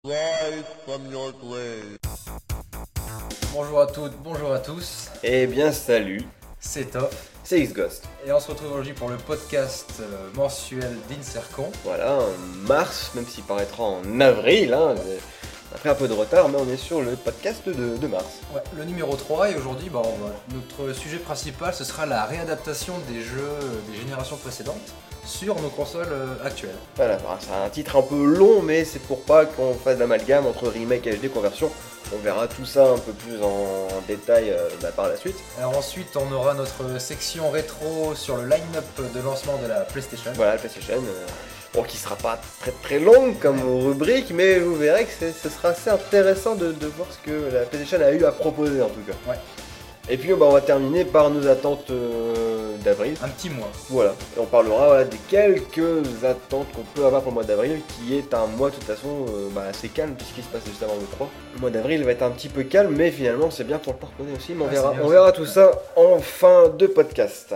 Rise from your grave. Bonjour à toutes, bonjour à tous, Eh bien salut, c'est Top c'est X-Ghost. et on se retrouve aujourd'hui pour le podcast mensuel d'Insercon. Voilà, en mars, même s'il paraîtra en avril, après un peu de retard, mais on est sur le podcast de mars. Ouais, le numéro 3 et aujourd'hui notre sujet principal ce sera la réadaptation des jeux des générations précédentes sur nos consoles actuelles. Voilà, c'est un titre un peu long, mais c'est pour pas qu'on fasse l'amalgame entre remake et HD conversion. On verra tout ça un peu plus en détail par la suite. Alors ensuite on aura notre section rétro sur le line-up de lancement de la PlayStation. Voilà, la PlayStation, qui sera pas très très longue comme rubrique, mais vous verrez que ce sera assez intéressant de voir ce que la PlayStation a eu à proposer en tout cas. Ouais. Et puis on va terminer par nos attentes d'avril. Un petit mois. Voilà, et on parlera des quelques attentes qu'on peut avoir pour le mois d'avril, qui est un mois de toute façon assez calme, puisqu'il se passe juste avant le 3. Le mois d'avril va être un petit peu calme, mais finalement c'est bien pour le porte-monnaie aussi, mais on verra tout ça en fin de podcast.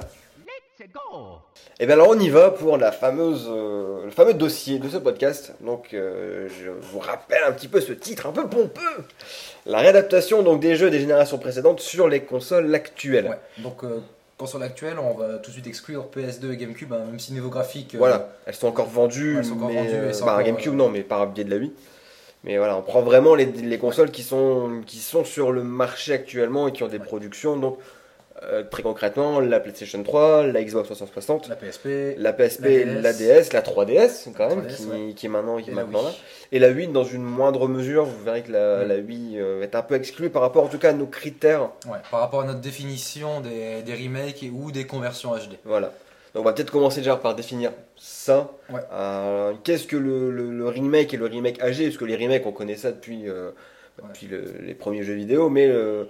Et bien alors on y va pour le fameux dossier de ce podcast. Donc je vous rappelle un petit peu ce titre un peu pompeux. La réadaptation donc des jeux des générations précédentes sur les consoles actuelles. Ouais. Donc console actuelle, on va tout de suite exclure PS2 et GameCube, même si niveau graphique. Voilà, elles sont encore vendues, elles sont encore mais vendues, elles sont encore, GameCube non, mais par biais de la Wii. Mais voilà, on prend vraiment les consoles qui sont sur le marché actuellement et qui ont des productions. Donc très concrètement, la PlayStation 3, la Xbox 360, la PSP, la DS, la 3DS quand même, 3DS, qui est maintenant Wii. là. Et la Wii dans une moindre mesure, vous verrez que la Wii est un peu exclue par rapport en tout cas à nos critères. Ouais, par rapport à notre définition des remakes ou des conversions HD. Voilà. Donc on va peut-être commencer déjà par définir ça. Ouais. Qu'est-ce que le remake et le remake HD? Parce que les remakes, on connaît ça depuis les premiers jeux vidéo, mais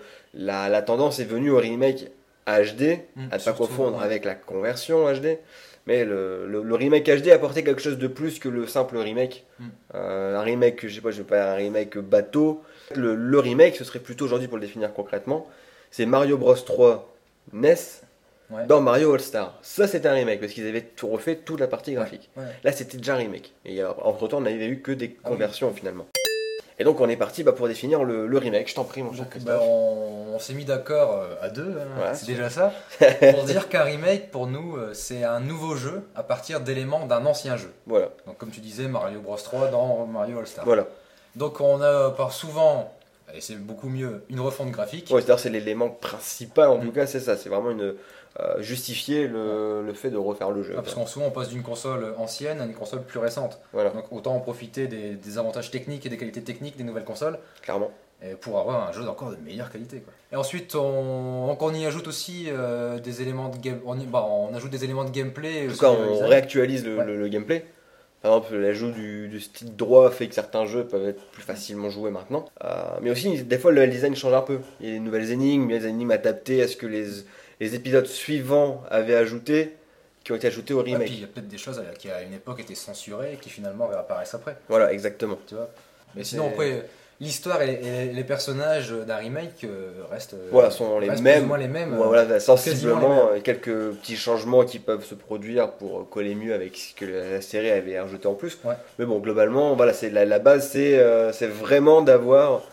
la tendance est venue au remake HD, à ne pas confondre avec la conversion HD. Mais le remake HD apportait quelque chose de plus que le simple remake. Un remake, je vais pas un remake bateau. Le remake, ce serait plutôt aujourd'hui, pour le définir concrètement, c'est Mario Bros 3 NES. Ouais. Dans Mario All-Star. Ça, c'était un remake parce qu'ils avaient tout refait toute la partie graphique. Ouais. Là, c'était déjà un remake. Et entre temps, on n'avait eu que des conversions finalement. Et donc, on est parti pour définir le remake. Je t'en prie, mon cher Christophe. On s'est mis d'accord à deux, Ouais, c'est déjà ça, pour dire qu'un remake, pour nous, c'est un nouveau jeu à partir d'éléments d'un ancien jeu. Voilà. Donc, comme tu disais, Mario Bros 3 dans Mario All-Star. Voilà. Donc, on a par souvent, et c'est beaucoup mieux, une refonte graphique. Ouais, c'est-à-dire c'est l'élément principal en tout cas, c'est ça. C'est vraiment justifier le fait de refaire le jeu. Parce qu'en souvent, on passe d'une console ancienne à une console plus récente. Voilà. Donc, autant en profiter des avantages techniques et des qualités techniques des nouvelles consoles. Clairement. Et pour avoir un jeu d'encore de meilleure qualité, quoi. Et ensuite, on y ajoute aussi des éléments de on ajoute des éléments de gameplay. En tout cas, on réactualise le gameplay. Par exemple, l'ajout du stick droit fait que certains jeux peuvent être plus facilement joués maintenant. Mais aussi, des fois, le design change un peu. Il y a des nouvelles énigmes, il y a des énigmes adaptées à ce que les épisodes suivants avaient ajouté, qui ont été ajoutés au Et remake. puis, il y a peut-être des choses qui à une époque étaient censurées et qui finalement réapparaissent après. Voilà, exactement. Tu vois. Mais sinon, après, l'histoire et les personnages d'un remake restent, sont les restent mêmes. plus ou moins les mêmes. Voilà, sensiblement, les mêmes. quelques petits changements qui peuvent se produire pour coller mieux avec ce que la série avait ajouté en plus. Ouais. Mais bon, globalement, voilà, c'est la base, c'est vraiment d'avoir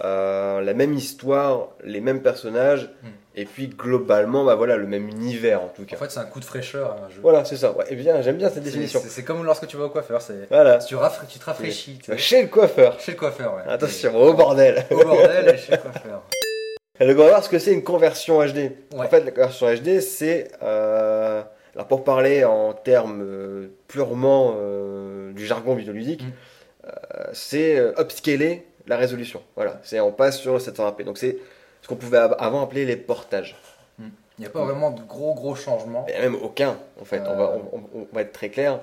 la même histoire, les mêmes personnages, et puis globalement, le même univers en tout cas. En fait, c'est un coup de fraîcheur à un jeu. Voilà, c'est ça. Ouais, et bien, j'aime bien cette définition. C'est comme lorsque tu vas au coiffeur. Voilà. Tu te rafraîchis. Tu sais. Chez le coiffeur. Chez le coiffeur, ouais. Attention, au bordel. Au bordel et chez le coiffeur. Donc on va voir ce que c'est une conversion HD. Ouais. En fait, la conversion HD, c'est... alors pour parler en termes purement du jargon vidéoludique, c'est upscaler la résolution. Voilà, on passe sur le 720p. Donc c'est ce qu'on pouvait avant appeler les portages. Il n'y a pas vraiment de gros changements. Il n'y a même aucun, en fait. On va être très clair.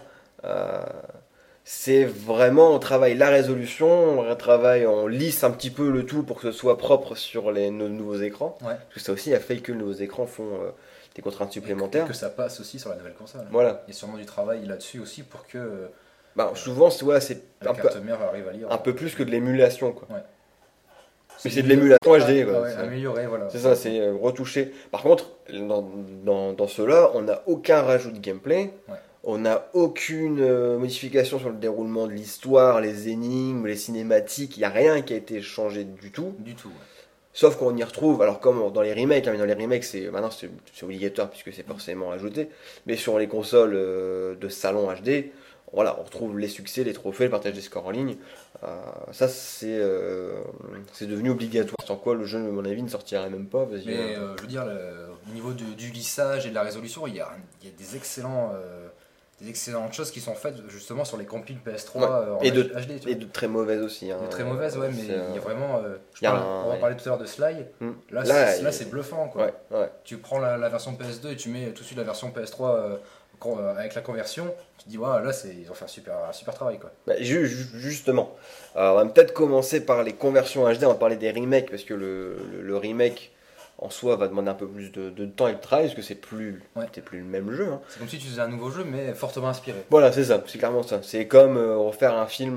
C'est vraiment, on travaille la résolution, on lisse un petit peu le tout pour que ce soit propre sur nos nouveaux écrans. Ouais. Parce que ça aussi a fait que nos écrans font des contraintes supplémentaires. Et que ça passe aussi sur la nouvelle console. Voilà. Il y a sûrement du travail là-dessus aussi pour que souvent, c'est la carte mère arrive à lire. un peu plus que de l'émulation, quoi. Ouais. Mais c'est de l'émulation HD, quoi. Ouais, amélioré, voilà. C'est ça, c'est retouché. Par contre, dans ceux-là, on n'a aucun rajout de gameplay. Ouais. On n'a aucune modification sur le déroulement de l'histoire, les énigmes, les cinématiques, il n'y a rien qui a été changé du tout. Du tout, ouais. Sauf qu'on y retrouve, alors comme dans les remakes, hein, mais dans les remakes maintenant c'est obligatoire puisque c'est forcément ajouté, mais sur les consoles de salon HD, voilà, on retrouve les succès, les trophées, le partage des scores en ligne. Ça c'est devenu obligatoire. Sans quoi le jeu, à mon avis, ne sortirait même pas. Parce que, Mais je veux dire, au niveau du lissage et de la résolution, il y a des excellentes choses qui sont faites justement sur les compiles PS3 en et de HD. Tu vois. Et de très mauvaises aussi. Hein. De très mauvaises, ouais, mais C'est, il y a vraiment. On va ouais. parler tout à l'heure de Sly. Là, Là, c'est bluffant, quoi. Ouais. Tu prends la version PS2 et tu mets tout de suite la version PS3 avec la conversion. Tu te dis, ouais, là, ils ont fait un super travail, quoi. Bah, justement, on va peut-être commencer par les conversions HD. On va parler des remakes parce que le remake en soi va demander un peu plus de temps et de travail parce que c'est plus le même jeu. Hein. C'est comme si tu faisais un nouveau jeu, mais fortement inspiré. Voilà, c'est ça, c'est clairement ça. C'est comme refaire un film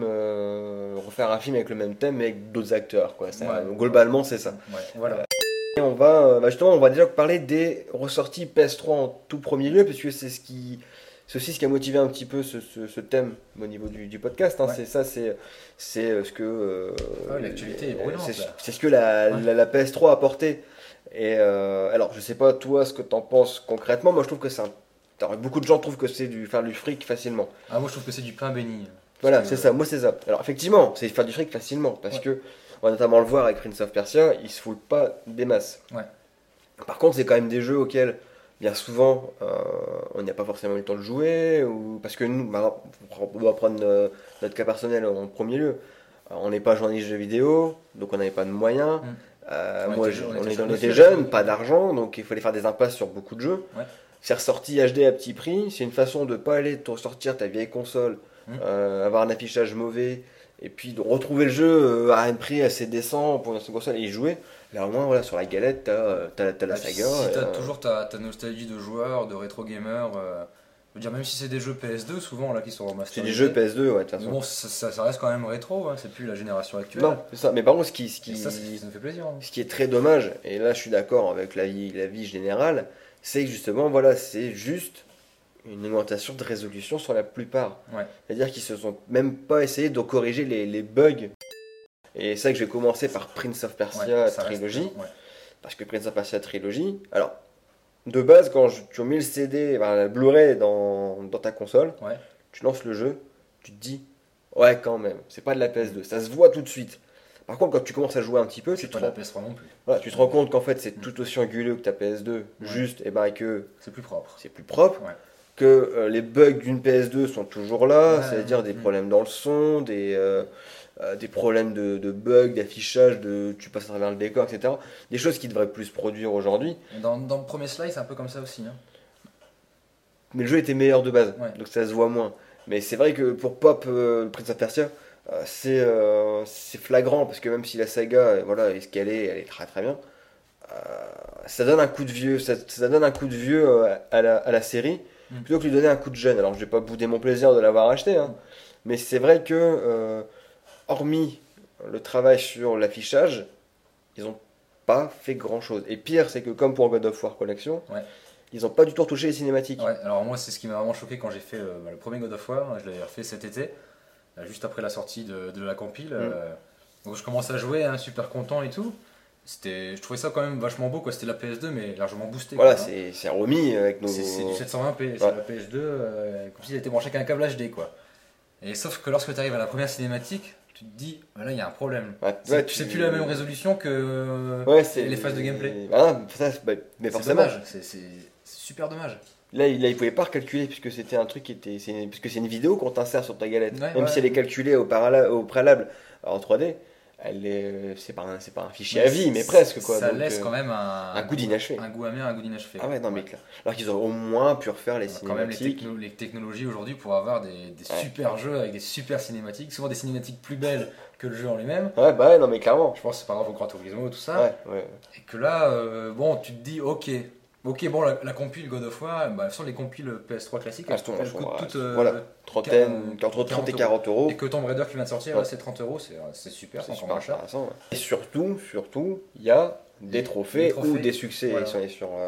avec le même thème mais avec d'autres acteurs, quoi. Globalement, c'est ça. Ouais, voilà. Et on va on va déjà parler des ressorties PS3 en tout premier lieu, puisque c'est aussi ce qui a motivé un petit peu ce thème au niveau du podcast. Hein. Ouais. C'est ce que. L'actualité est brûlante. C'est ce que la PS3 a apporté. Et alors, je sais pas toi ce que t'en penses concrètement. Moi, je trouve que beaucoup de gens trouvent que c'est faire du fric facilement. Ah, moi, je trouve que c'est du pain béni. Voilà, c'est ça. Moi, c'est ça. Alors, effectivement, c'est faire du fric facilement, parce que on va notamment le voir avec Prince of Persia, ils se foutent pas des masses. Ouais. Par contre, c'est quand même des jeux auxquels, bien souvent, on n'a pas forcément eu le temps de jouer, ou parce que nous, on va prendre notre cas personnel en premier lieu. On n'est pas journaliste de jeux vidéo, donc on n'avait pas de moyens. On était jeunes, pas d'argent, donc il fallait faire des impasses sur beaucoup de jeux. Ouais. C'est ressorti HD à petit prix, c'est une façon de pas aller te ressortir ta vieille console, avoir un affichage mauvais, et puis de retrouver le jeu à un prix assez décent pour une console et y jouer. Là au moins voilà, sur la galette t'as la saga. Si t'as toujours ta nostalgie de joueur, de rétro gamer, je veux dire, même si c'est des jeux PS2 souvent là qui sont remasterisés. C'est des jeux PS2, ouais, de toute façon. Bon, ça reste quand même rétro, hein, c'est plus la génération actuelle. Non, c'est ça. Mais par contre, ça nous fait plaisir. Hein. Ce qui est très dommage, et là je suis d'accord avec la vie générale, c'est que justement, voilà, c'est juste une augmentation de résolution sur la plupart. Ouais. C'est-à-dire qu'ils se sont même pas essayé de corriger les bugs. Et c'est vrai que je vais commencer par Prince of Persia Trilogy. Parce que Prince of Persia Trilogy, alors, de base, quand tu as mis le CD, le Blu-ray dans ta console, tu lances le jeu, tu te dis, ouais, quand même, c'est pas de la PS2, ça se voit tout de suite. Par contre, quand tu commences à jouer un petit peu, tu te rends compte qu'en fait, c'est tout aussi anguleux que ta PS2, juste, et que c'est plus propre. Que les bugs d'une PS2 sont toujours là, c'est-à-dire des problèmes dans le son, des problèmes de bugs, d'affichage, tu passes à travers le décor, etc. Des choses qui devraient plus se produire aujourd'hui. Dans le premier Sly, c'est un peu comme ça aussi. Hein. Mais le jeu était meilleur de base, donc ça se voit moins. Mais c'est vrai que pour Pop, Prince of Persia, c'est flagrant, parce que même si la saga est ce qu'elle est, elle est très très bien, ça donne un coup de vieux, ça donne un coup de vieux à la série, plutôt que lui donner un coup de jeune. Alors je vais pas bouder mon plaisir de l'avoir acheté, hein, mais c'est vrai que hormis le travail sur l'affichage, ils ont pas fait grand chose. Et pire, c'est que comme pour God of War Collection, ils ont pas du tout retouché les cinématiques. Ouais, alors moi c'est ce qui m'a vraiment choqué quand j'ai fait le premier God of War, je l'avais refait cet été, juste après la sortie de la compile. Donc je commence à jouer, hein, super content et tout. Je trouvais ça quand même vachement beau, quoi. C'était la PS2 mais largement boosté. Voilà, quoi, c'est remis avec nos... C'est du 720p, c'est la PS2, comme s'il était branché avec un câble HD, quoi. Et sauf que lorsque tu arrives à la première cinématique, tu te dis, là il y a un problème. C'est plus la même résolution que les phases de gameplay. Mais c'est dommage, c'est super dommage. Là, il pouvait pas recalculer puisque c'était un truc qui était... Puisque c'est une vidéo qu'on t'insère sur ta galette. Même si elle est calculée au préalable en 3D. C'est pas un fichier à vie, mais presque quoi. Ça laisse quand même un goût d'inachevé. Un goût amer, un goût d'inachevé. Ah ouais, non mais clair. Alors qu'ils auraient au moins pu refaire les cinématiques. Quand même les technologies aujourd'hui pour avoir des super jeux avec des super cinématiques, souvent des cinématiques plus belles que le jeu en lui-même. Ouais, non mais clairement. Je pense que c'est par rapport au Gran Turismo, tout ça. Et que là, tu te dis, ok, bon, la compile God of War, sur les compiles PS3 classiques, elles coûtent toutes entre 30 et 40 euros. Et que Tomb Raider qui vient de sortir, c'est 30 euros, c'est super, c'est encore moins cher. Et surtout, il y a des trophées ou des succès. Ils sont sur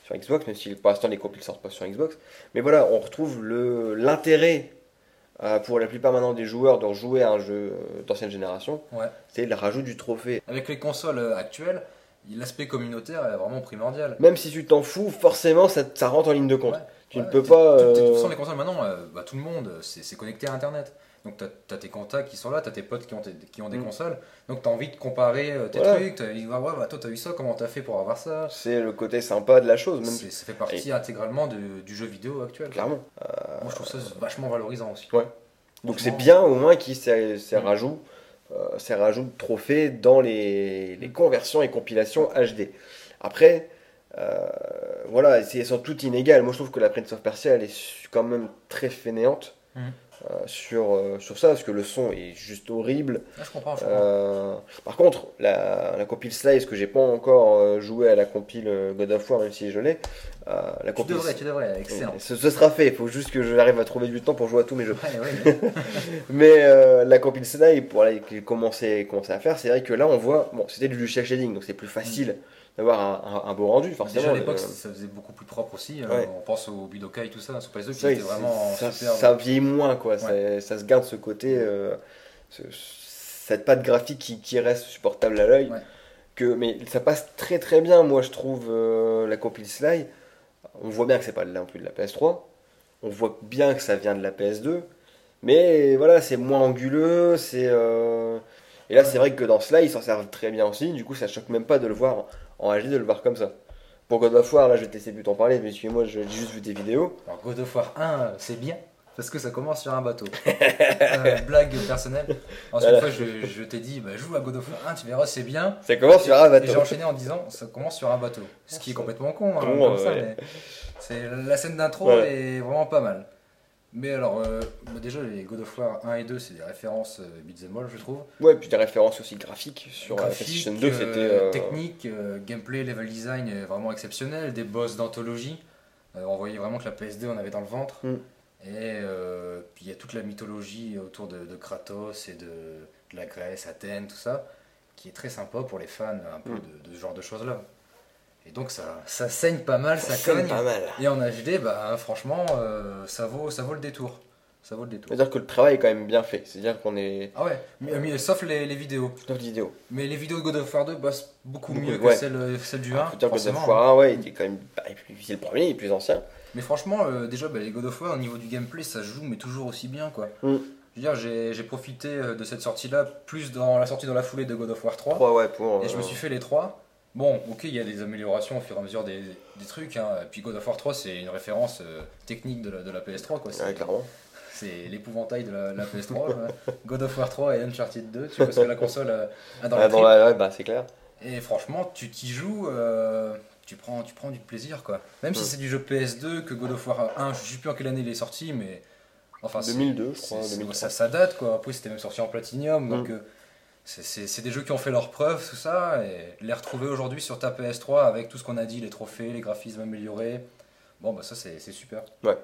sur Xbox, même si pour l'instant les compiles sortent pas sur Xbox. Mais voilà, on retrouve l'intérêt pour la plupart maintenant des joueurs de rejouer à un jeu d'ancienne génération, Ouais. c'est le rajout du trophée. Avec les consoles actuelles, l'aspect communautaire est vraiment primordial. Même si tu t'en fous, forcément ça rentre en ligne de compte. Ouais. Tu Ouais, ne peux pas. De toute façon, les consoles maintenant, tout le monde c'est connecté à Internet. Donc t'as tes contacts qui sont là, t'as tes potes qui ont des consoles. Donc t'as envie de comparer tes Voilà. trucs. T'as envie de voir, ouais, bah toi t'as eu ça, comment t'as fait pour avoir ça. C'est le côté sympa de la chose, même Ça fait partie intégralement du jeu vidéo actuel. clairement. Moi je trouve ça vachement valorisant aussi. Ouais. Donc c'est Franchement, bien au moins qu'il y ait ces rajouts de trophées dans les conversions et compilations HD. Après, voilà, elles sont toutes inégales. Moi je trouve que la Prince of Persia elle est quand même très fainéante Mhm. sur ça, parce que le son est juste horrible. Ah, je comprends. Je comprends. Par contre, la compile Slice, que j'ai pas encore joué à la compile God of War, même si je l'ai, la compile. Tu devrais, excellent. Ce sera fait, il faut juste que j'arrive à trouver du temps pour jouer à tous mes jeux. Ouais. Mais la compile Slice, pour qu'il commençait à faire, c'est vrai que là on voit, bon, c'était du shell shading, donc c'est plus facile d'avoir un beau rendu, forcément. Déjà à l'époque, ça faisait beaucoup plus propre aussi. Ouais. On pense au Budokai et tout ça, sur PS2 qui C'est vrai était que vraiment ça, super. ça vieillit moins, quoi. Ouais. Ça se garde ce côté, cette patte graphique qui reste supportable à l'œil. Ouais. Mais ça passe très très bien, moi je trouve, la compile Sly. On voit bien que c'est pas non plus de la PS3. On voit bien que ça vient de la PS2. Mais voilà, c'est moins anguleux. Et là, c'est vrai que dans Sly, ils s'en servent très bien aussi. Du coup, ça choque même pas de le voir en HD, de le voir comme ça. Pour God of War, là, je vais te laisser plus t'en parler, mais suis-moi, j'ai juste vu des vidéos. Alors God of War 1, c'est bien, parce que ça commence sur un bateau. Blague personnelle. Ensuite, Voilà. fois, je t'ai dit, joue à God of War 1, tu verras, c'est bien. Ça commence sur un Et j'ai bateau. enchaîné en disant, ça commence sur un bateau. Ce qui est complètement con, hein, Con, comme ça, ouais. mais la scène d'intro Ouais. est vraiment pas mal. Mais alors, déjà, les God of War 1 et 2, c'est des références beat'em all, je trouve. Ouais, puis des références aussi graphiques sur la Graphique, PlayStation 2, c'était. technique, gameplay, level design vraiment exceptionnel, des boss d'anthologie. On voyait vraiment que la PS2 on avait dans le ventre. Mm. Et puis il y a toute la mythologie autour de Kratos et de la Grèce, Athènes, tout ça, qui est très sympa pour les fans un peu de ce genre de choses-là. Et donc ça saigne pas mal, ça sonne cogne. pas mal. Et en HD, franchement, ça vaut le détour. Ça vaut le détour. C'est-à-dire que le travail est quand même bien fait. C'est-à-dire qu'on est. Ah ouais, sauf les vidéos. Notre vidéo. Mais les vidéos de God of War 2 bossent beaucoup mieux que ouais. celles du 1. Faut dire que God forcément. of War 1, ouais, il est quand même. C'est le premier, il est plus ancien. Mais franchement, déjà, les God of War, au niveau du gameplay, ça se joue, mais toujours aussi bien, quoi. Mm. Je veux dire, j'ai profité de cette sortie-là, plus dans la sortie dans la foulée de God of War 3. 3, ouais, pour. Et je me suis fait les 3. Bon, ok, il y a des améliorations au fur et à mesure des trucs. Hein. Et puis God of War 3, c'est une référence technique de la PS3, quoi. Ouais, clairement. C'est l'épouvantail de la PS3. God of War 3 et Uncharted 2, tu vois ce que la console a dans le Ah, trip. ouais, bah, c'est clair. Et franchement, tu t'y joues, tu prends du plaisir, quoi. Même si c'est du jeu PS2, que God of War 1, je sais plus en quelle année il est sorti, mais enfin 2002, je crois. 2003. ça date, quoi. Après, c'était même sorti en Platinum, donc c'est des jeux qui ont fait leurs preuves, tout ça, et les retrouver aujourd'hui sur ta PS3 avec tout ce qu'on a dit, les trophées, les graphismes améliorés, bon, ça c'est super. Ouais.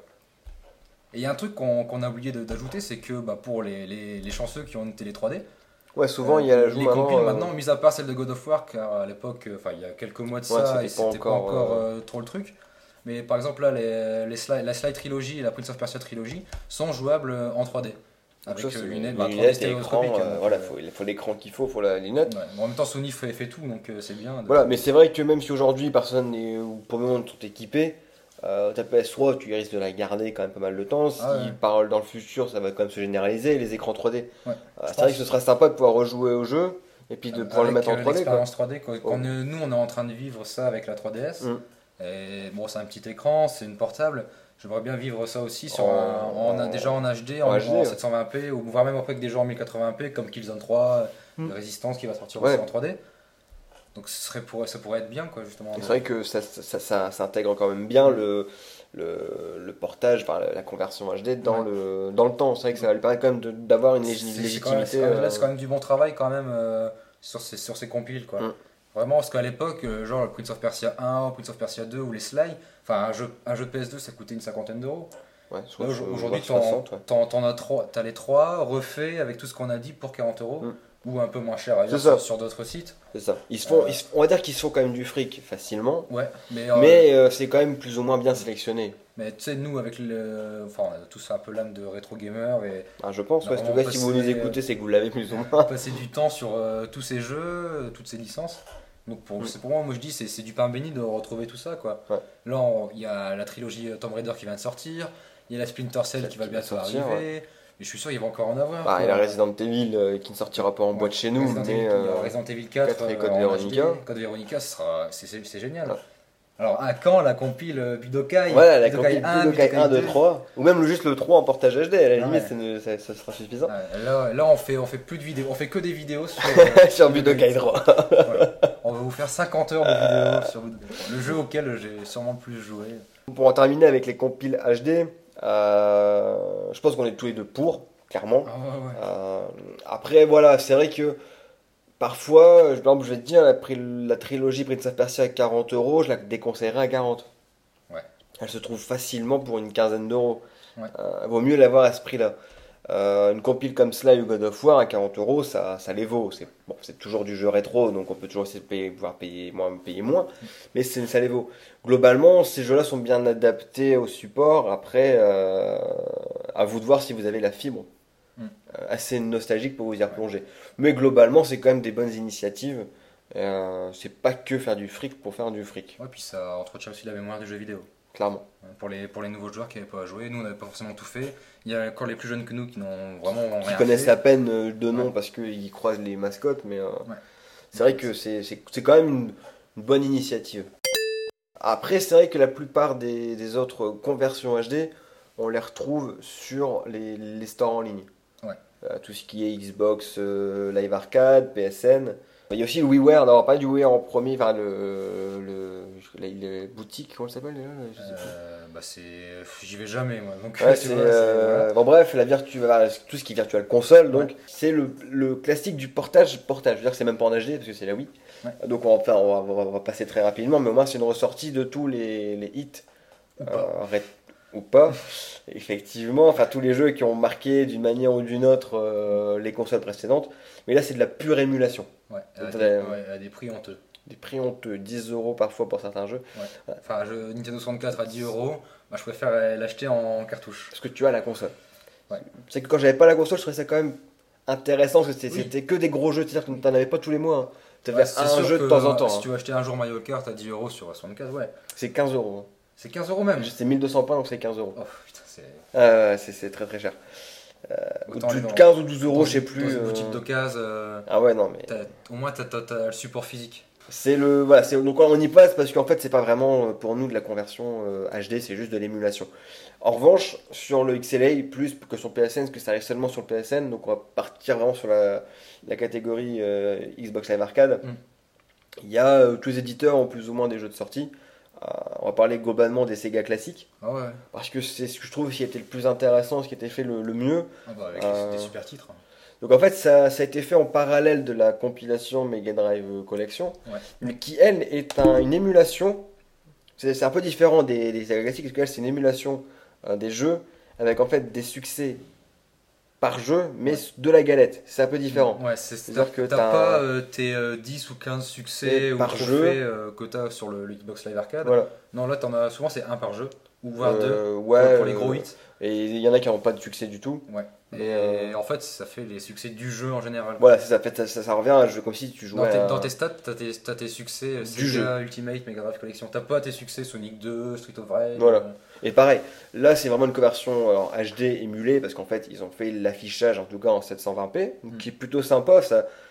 Et il y a un truc qu'on a oublié d'ajouter, c'est que pour les chanceux qui ont une télé 3D, Ouais, souvent il y a la joue les compiles maintenant, mis à part celle de God of War, car à l'époque, il y a quelques mois de ça, Ouais, et c'était pas c'était pas encore trop le truc. Mais par exemple, là, la Sly Trilogy et la Prince of Persia Trilogy sont jouables en 3D. Avec Donc ça, c'est une lunette, les 3D lunettes et l'écran, stéréoscopique. voilà, il faut l'écran qu'il faut les lunettes. Ouais. Bon, en même temps, Sony fait tout, donc c'est bien. Voilà, mais c'est vrai que même si aujourd'hui personne n'est, ou pour le moment sont équipés, ta PS3 tu risques de la garder quand même pas mal de temps. Si ouais. Dans le futur ça va quand même se généraliser, les écrans 3D. Ouais. C'est vrai que ce sera sympa de pouvoir rejouer au jeu et puis de pouvoir le mettre en 3D. L'expérience 3D, quand nous on est en train de vivre ça avec la 3DS. Et bon, c'est un petit écran, c'est une portable. J'aimerais bien vivre ça aussi déjà en HD, en 720p, ou voire même après que des jeux en 1080p comme Killzone 3, Résistance qui va sortir aussi en 3D. Donc ça pourrait être bien, quoi, justement. C'est vrai que ça intègre quand même bien le portage, la conversion HD dans le temps. C'est vrai que ça va lui permettre quand même d'avoir une légitimité. Là, c'est quand même du bon travail quand même sur ces compiles, quoi. Vraiment, parce qu'à l'époque, genre le Prince of Persia 1, Prince of Persia 2 ou les Sly, un jeu PS2 ça coûtait une cinquantaine d'euros. Ouais, aujourd'hui, t'en as les 3 refaits avec tout ce qu'on a dit pour 40 euros. ou un peu moins cher ailleurs C'est ça. sur d'autres sites. C'est ça. On va dire qu'ils se font quand même du fric facilement, Ouais, mais c'est quand même plus ou moins bien sélectionné. tu sais, nous, avec enfin, on a tous un peu l'âme de rétro gamer et Ah, je pense, on a en tout vraiment cas, si vous nous passé, écoutez, c'est que vous l'avez plus ou moins. passer du temps sur tous ces jeux, toutes ces licences. Donc c'est pour moi, je dis, c'est du pain béni de retrouver tout ça, quoi. Ouais. Là, il y a la trilogie Tomb Raider qui vient de sortir, il y a la Splinter Cell qui va bientôt sortir, arriver, et je suis sûr qu'il va encore en avoir. Ah, quoi. et la Resident Evil qui ne sortira pas en boîte chez nous, Resident mais Evil, il y a Resident Evil 4, 4 et Code en Veronica. HD. Code Veronica, c'est génial. Ouais. Alors, à quand la compile Budokai voilà, la Budokai copie Budokai 1, 2, 3, ou même juste le 3 en portage HD, à la limite, ça sera suffisant. Là, on fait plus de vidéos, on fait que des vidéos sur, Sur Budokai 3. Voilà. On va vous faire 50 heures de vidéos sur le jeu auquel j'ai sûrement le plus joué. Pour en terminer avec les compiles HD, je pense qu'on est tous les deux pour, clairement. Ah ouais. Après, voilà, c'est vrai que parfois, par exemple, je vais te dire, la trilogie Prince of Persia à 40 euros, je la déconseillerais à 40. Ouais. Elle se trouve facilement pour une quinzaine d'euros. Ouais. Vaut mieux l'avoir à ce prix-là. Une compile comme Sly ou God of War à 40 euros, ça les vaut. C'est toujours du jeu rétro, donc on peut toujours essayer de pouvoir payer moins, mais ça les vaut. Globalement, ces jeux-là sont bien adaptés au support. Après, à vous de voir si vous avez la fibre assez nostalgique pour vous y replonger. Mais globalement, c'est quand même des bonnes initiatives. C'est pas que faire du fric pour faire du fric, Ouais, puis ça entretient aussi la mémoire des jeux vidéo. clairement. Pour les nouveaux joueurs qui n'avaient pas à jouer, nous on n'avait pas forcément tout fait. Il y a encore les plus jeunes que nous qui n'ont vraiment rien Qui connaissent fait. à peine de nom Ouais. parce qu'ils croisent les mascottes, mais Ouais. c'est vrai que c'est quand même une bonne initiative. Après, c'est vrai que la plupart des autres conversions HD, on les retrouve sur les stores en ligne. Ouais. Tout ce qui est Xbox, Live Arcade, PSN. Il y a aussi le WiiWare, alors pas du WiiWare en premier, enfin le boutique, comment ça s'appelle déjà je sais plus. J'y vais jamais moi. Donc, Ouais, tu c'est, vois, voilà. bon, bref, tout ce qui est Virtual Console, donc c'est le classique du portage. Je veux dire que c'est même pas en HD parce que c'est la Wii. Ouais. Donc on va passer très rapidement, mais au moins c'est une ressortie de tous les hits Ou pas. ou pas. Effectivement, enfin tous les jeux qui ont marqué d'une manière ou d'une autre les consoles précédentes. Mais là c'est de la pure émulation. Ouais, à des prix honteux. Des prix honteux, 10 euros parfois pour certains jeux. Ouais. Enfin, un jeu Nintendo 64 à 10 euros, bah, je préfère l'acheter en cartouche. Parce que tu as la console. Ouais. C'est que quand j'avais pas la console, je trouvais ça quand même intéressant parce que Oui. c'était que des gros jeux, c'est-à-dire que t'en avais pas tous les mois. Hein. T'avais Ouais, c'est un sûr jeu que, de temps en temps. Si Hein. tu veux acheter un jour Mario Kart à 10 euros sur 64, ouais. C'est 15 euros. C'est 15 euros même. C'est 1200 points donc c'est 15 euros. Oh putain, c'est. C'est très très cher. Autant aller dans- 15 ou 12 euros, je sais plus. Dans une boutique d'occasion, Ah ouais, non, mais. au moins t'as le support physique. Donc on y passe parce qu'en fait c'est pas vraiment pour nous de la conversion HD, c'est juste de l'émulation. En revanche, sur le XLA, plus que sur le PSN, parce que ça arrive seulement sur le PSN, donc on va partir vraiment sur la catégorie Xbox Live Arcade. Il y a tous les éditeurs ont plus ou moins des jeux de sortie. On va parler globalement des Sega classiques, Ah ouais. parce que c'est ce que je trouve qui était le plus intéressant, ce qui était fait le mieux. Ah bah avec des super titres. Donc en fait, ça a été fait en parallèle de la compilation Mega Drive Collection, Ouais. mais qui elle est une émulation. C'est un peu différent des Sega classiques, parce que elle c'est une émulation des jeux avec en fait des succès par jeu, mais de la galette. C'est un peu différent. Ouais, C'est-à-dire que t'as t'as pas tes 10 ou 15 succès ou par trophées jeu. Que t'as sur le Xbox Live Arcade. Voilà. Non, là t'en as souvent c'est un par jeu, ou voire deux Ouais, pour les gros hits. Et il y en a qui n'ont pas de succès du tout. Ouais. Mais, Et en fait, ça fait les succès du jeu en général. Voilà, c'est ça. En fait, ça revient à un jeu comme si tu jouais Dans tes stats, t'as tes succès Sega Ultimate, Mega Drive Collection. T'as pas tes succès Sonic 2, Street of Rage. Voilà. Et pareil, là c'est vraiment une conversion alors, HD émulée parce qu'en fait ils ont fait l'affichage en tout cas en 720p, qui est plutôt sympa,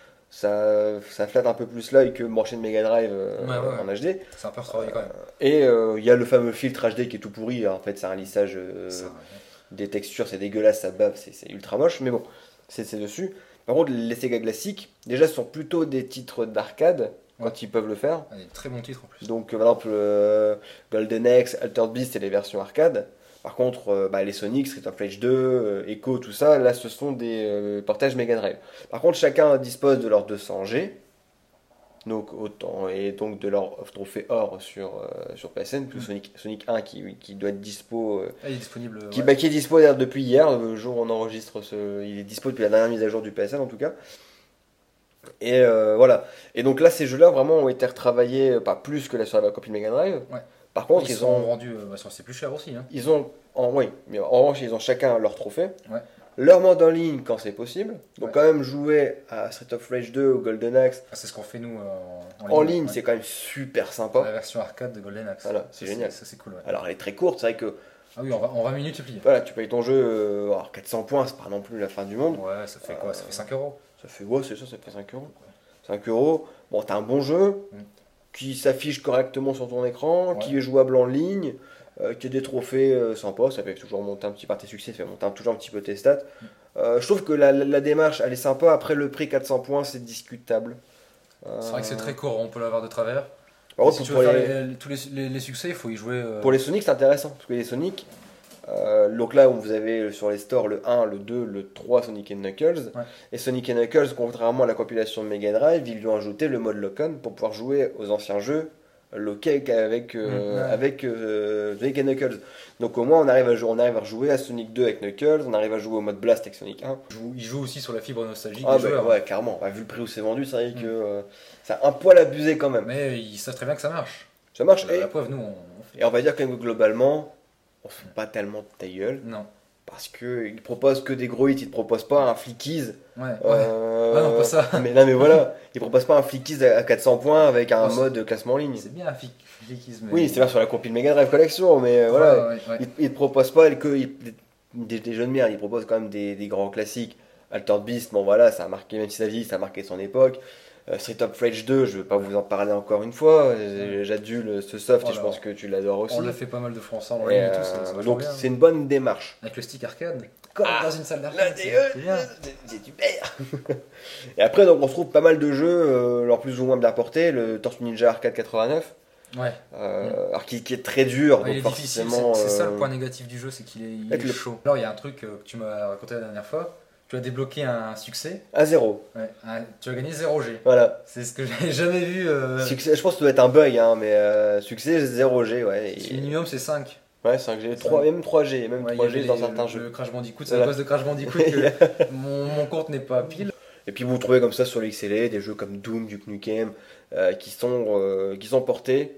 ça flatte un peu plus l'œil que brancher une Mega Drive en HD. C'est un peu retravaillé quand même. Et il y a le fameux filtre HD qui est tout pourri, en fait c'est un lissage Ça, des textures, c'est dégueulasse, ça bave, c'est ultra moche, mais bon, c'est dessus. Par contre les Sega classiques, déjà sont plutôt des titres d'arcade, quand ils peuvent le faire. des très bons titres en plus. Donc par exemple Golden Axe, Altered Beast, c'est les versions arcade. Par contre les Sonic, Street of Rage 2, Echo, tout ça, là ce sont des portages Mega Drive. Par contre chacun dispose de leurs 200G. Donc autant et donc de leur trophée or sur PSN, plus Sonic 1 qui doit être dispo il est disponible. qui est dispo d'ailleurs depuis hier, le jour où on enregistre il est dispo depuis la dernière mise à jour du PSN en tout cas. Et voilà. Et donc là, ces jeux-là vraiment ont été retravaillés, pas plus que sur la copie Mega Drive. Ouais. Par contre, Ils ils sont ont, vendus, c'est plus cher aussi. Hein. oui, mais en revanche, ils ont chacun leur trophée. Ouais. Leur mode en ligne quand c'est possible. Donc Ouais. quand même jouer à Street of Rage 2 ou Golden Axe Ah, c'est ce qu'on fait nous en ligne, ouais. c'est quand même super sympa. La version arcade de Golden Axe. Voilà, c'est génial. Ça c'est cool. Ouais. Alors elle est très courte, c'est vrai que Ah oui, en 20 minutes tu plies. voilà, tu payes ton jeu, alors 400 points, c'est pas non plus la fin du monde. Ouais, ça fait quoi? Ça fait 5 euros. Ça fait, ouais, c'est ça, ça fait 5 euros. 5 euros. Bon, t'as un bon jeu Mm. qui s'affiche correctement sur ton écran, Ouais. qui est jouable en ligne, qui a des trophées sympas, ça fait toujours monter un petit par tes succès, ça fait monter toujours un petit peu tes stats. Je trouve que la démarche, elle est sympa. Après, le prix 400 points, c'est discutable. C'est vrai que c'est très court, on peut l'avoir de travers. Par contre, Si tu pour veux faire les, tous les succès, il faut y jouer. pour les Sonic, c'est intéressant. Parce que les Sonic, donc là, vous avez sur les stores le 1, le 2, le 3 Sonic Knuckles. Ouais. Et Sonic Knuckles, contrairement à la compilation de Mega Drive, ils lui ont ajouté le mode Lock-on pour pouvoir jouer aux anciens jeux loqués avec, Sonic et Knuckles. Donc au moins, on arrive à rejouer à Sonic 2 avec Knuckles, on arrive à jouer au mode Blast avec Sonic 1. Il joue aussi sur la fibre nostalgique Ah des bah joueurs. ouais, clairement. Bah, vu le prix où c'est vendu, c'est vrai que c'est un poil abusé quand même. Mais ils savent très bien que ça marche. Ça marche. La preuve, nous, on fait. Et on va dire que globalement, on se fout pas tellement de ta gueule. Non. Parce qu'ils proposent que des gros hits, ils te proposent pas un flickies. Ouais. Ah non, pas ça. Mais là, mais voilà, ils proposent pas un flickies à 400 points avec un Oh, mode classement en ligne. C'est bien un flickisme. Oui, c'est vrai sur la compile Mega Drive Collection, mais voilà, Ouais. ils te proposent pas des jeux de merde, ils proposent quand même des grands classiques. Altered Beast, bon voilà, ça a marqué, même si ça vieillit, ça a marqué son époque. Street of Rage 2, je vais pas vous en parler encore une fois, j'adule ce soft et je pense que tu l'adores aussi. On l'a fait pas mal de fois ensemble en Et, ligne et tout, c'est vachement donc bien. c'est une bonne démarche. Avec le stick arcade, comme dans une salle La d'arcade. DE, C'est bien. c'est super. Et après, donc, on se trouve pas mal de jeux, alors plus ou moins bien portés. Le Tortue Ninja Arcade 89, Ouais. alors qui est très dur. Ouais, il est donc difficile, forcément, c'est ça le point négatif du jeu, c'est qu'il est, Avec le- chaud. Alors il y a un truc que tu m'as raconté la dernière fois, tu as débloqué un succès, à 0. ouais, tu as gagné 0G. Voilà. C'est ce que j'avais jamais vu. Succès, je pense que ça doit être un bug, hein, mais succès 0G, ouais. Le minimum c'est 5. Ouais, 5G, 3, même 3G, même Ouais, 3G il y dans avait certains le jeux. Crash Bandicoot, c'est Voilà. à cause de Crash Bandicoot que mon compte n'est pas pile. Et puis vous trouvez comme ça sur le XLA des jeux comme Doom, Duke Nukem, qui sont portés.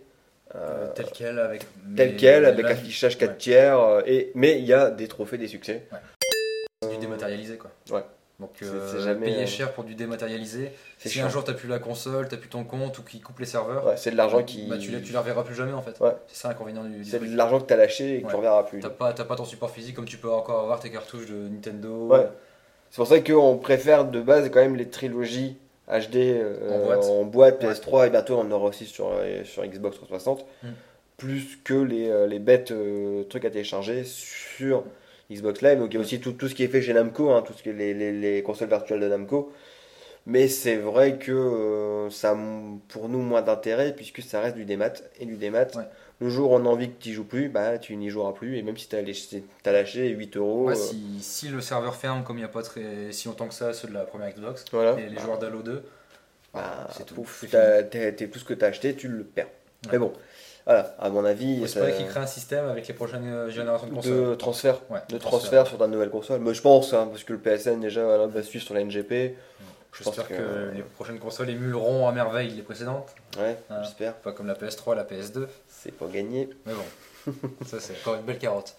Tel quel, avec Avec affichage 4 ouais. tiers, mais il y a des trophées, des succès. C'est du dématérialisé quoi. Ouais. Donc C'est jamais, payer cher pour du dématérialisé. c'est Si chiant. un jour t'as plus la console, t'as plus ton compte ou qu'ils coupent les serveurs, Ouais, c'est de l'argent qui. bah, tu la reverras plus jamais en fait. Ouais. C'est ça l'inconvénient du C'est truc. de l'argent que t'as lâché et que tu Ouais. reverras plus. T'as pas ton support physique comme tu peux encore avoir tes cartouches de Nintendo. Ouais. C'est pour ça qu'on préfère de base quand même les trilogies HD En boîte. PS3 et bientôt on en aura aussi sur Xbox 360. Mm. Plus que les bêtes trucs à télécharger sur Xbox Live. Donc il y a aussi tout ce qui est fait chez Namco, hein, tout ce qui est les consoles virtuelles de Namco. Mais c'est vrai que ça a pour nous moins d'intérêt puisque ça reste du démat. Et du démat, Ouais. le jour où on a envie que tu n'y joues plus, bah tu n'y joueras plus. Et même si t'as lâché 8 euros, Ouais, si le serveur ferme comme il n'y a pas si longtemps que ça, ceux de la première Xbox, voilà. et les joueurs d'Halo 2, Bah, c'est tout. pouf, C'est tout ce que tu as acheté, tu le perds. Ouais. Mais bon, voilà, à mon avis, faut espérer qu'ils créent un système avec les prochaines générations de consoles. de transfert, Ouais, de transfert sur ta nouvelle console. Mais je pense, hein, parce que le PSN déjà voilà, va suivre sur la NGP. Je pense J'espère que- que les prochaines consoles émuleront à merveille les précédentes. Ouais, Ah. j'espère. Pas comme la PS3, la PS2. C'est pas gagné. Mais bon, ça c'est encore une belle carotte.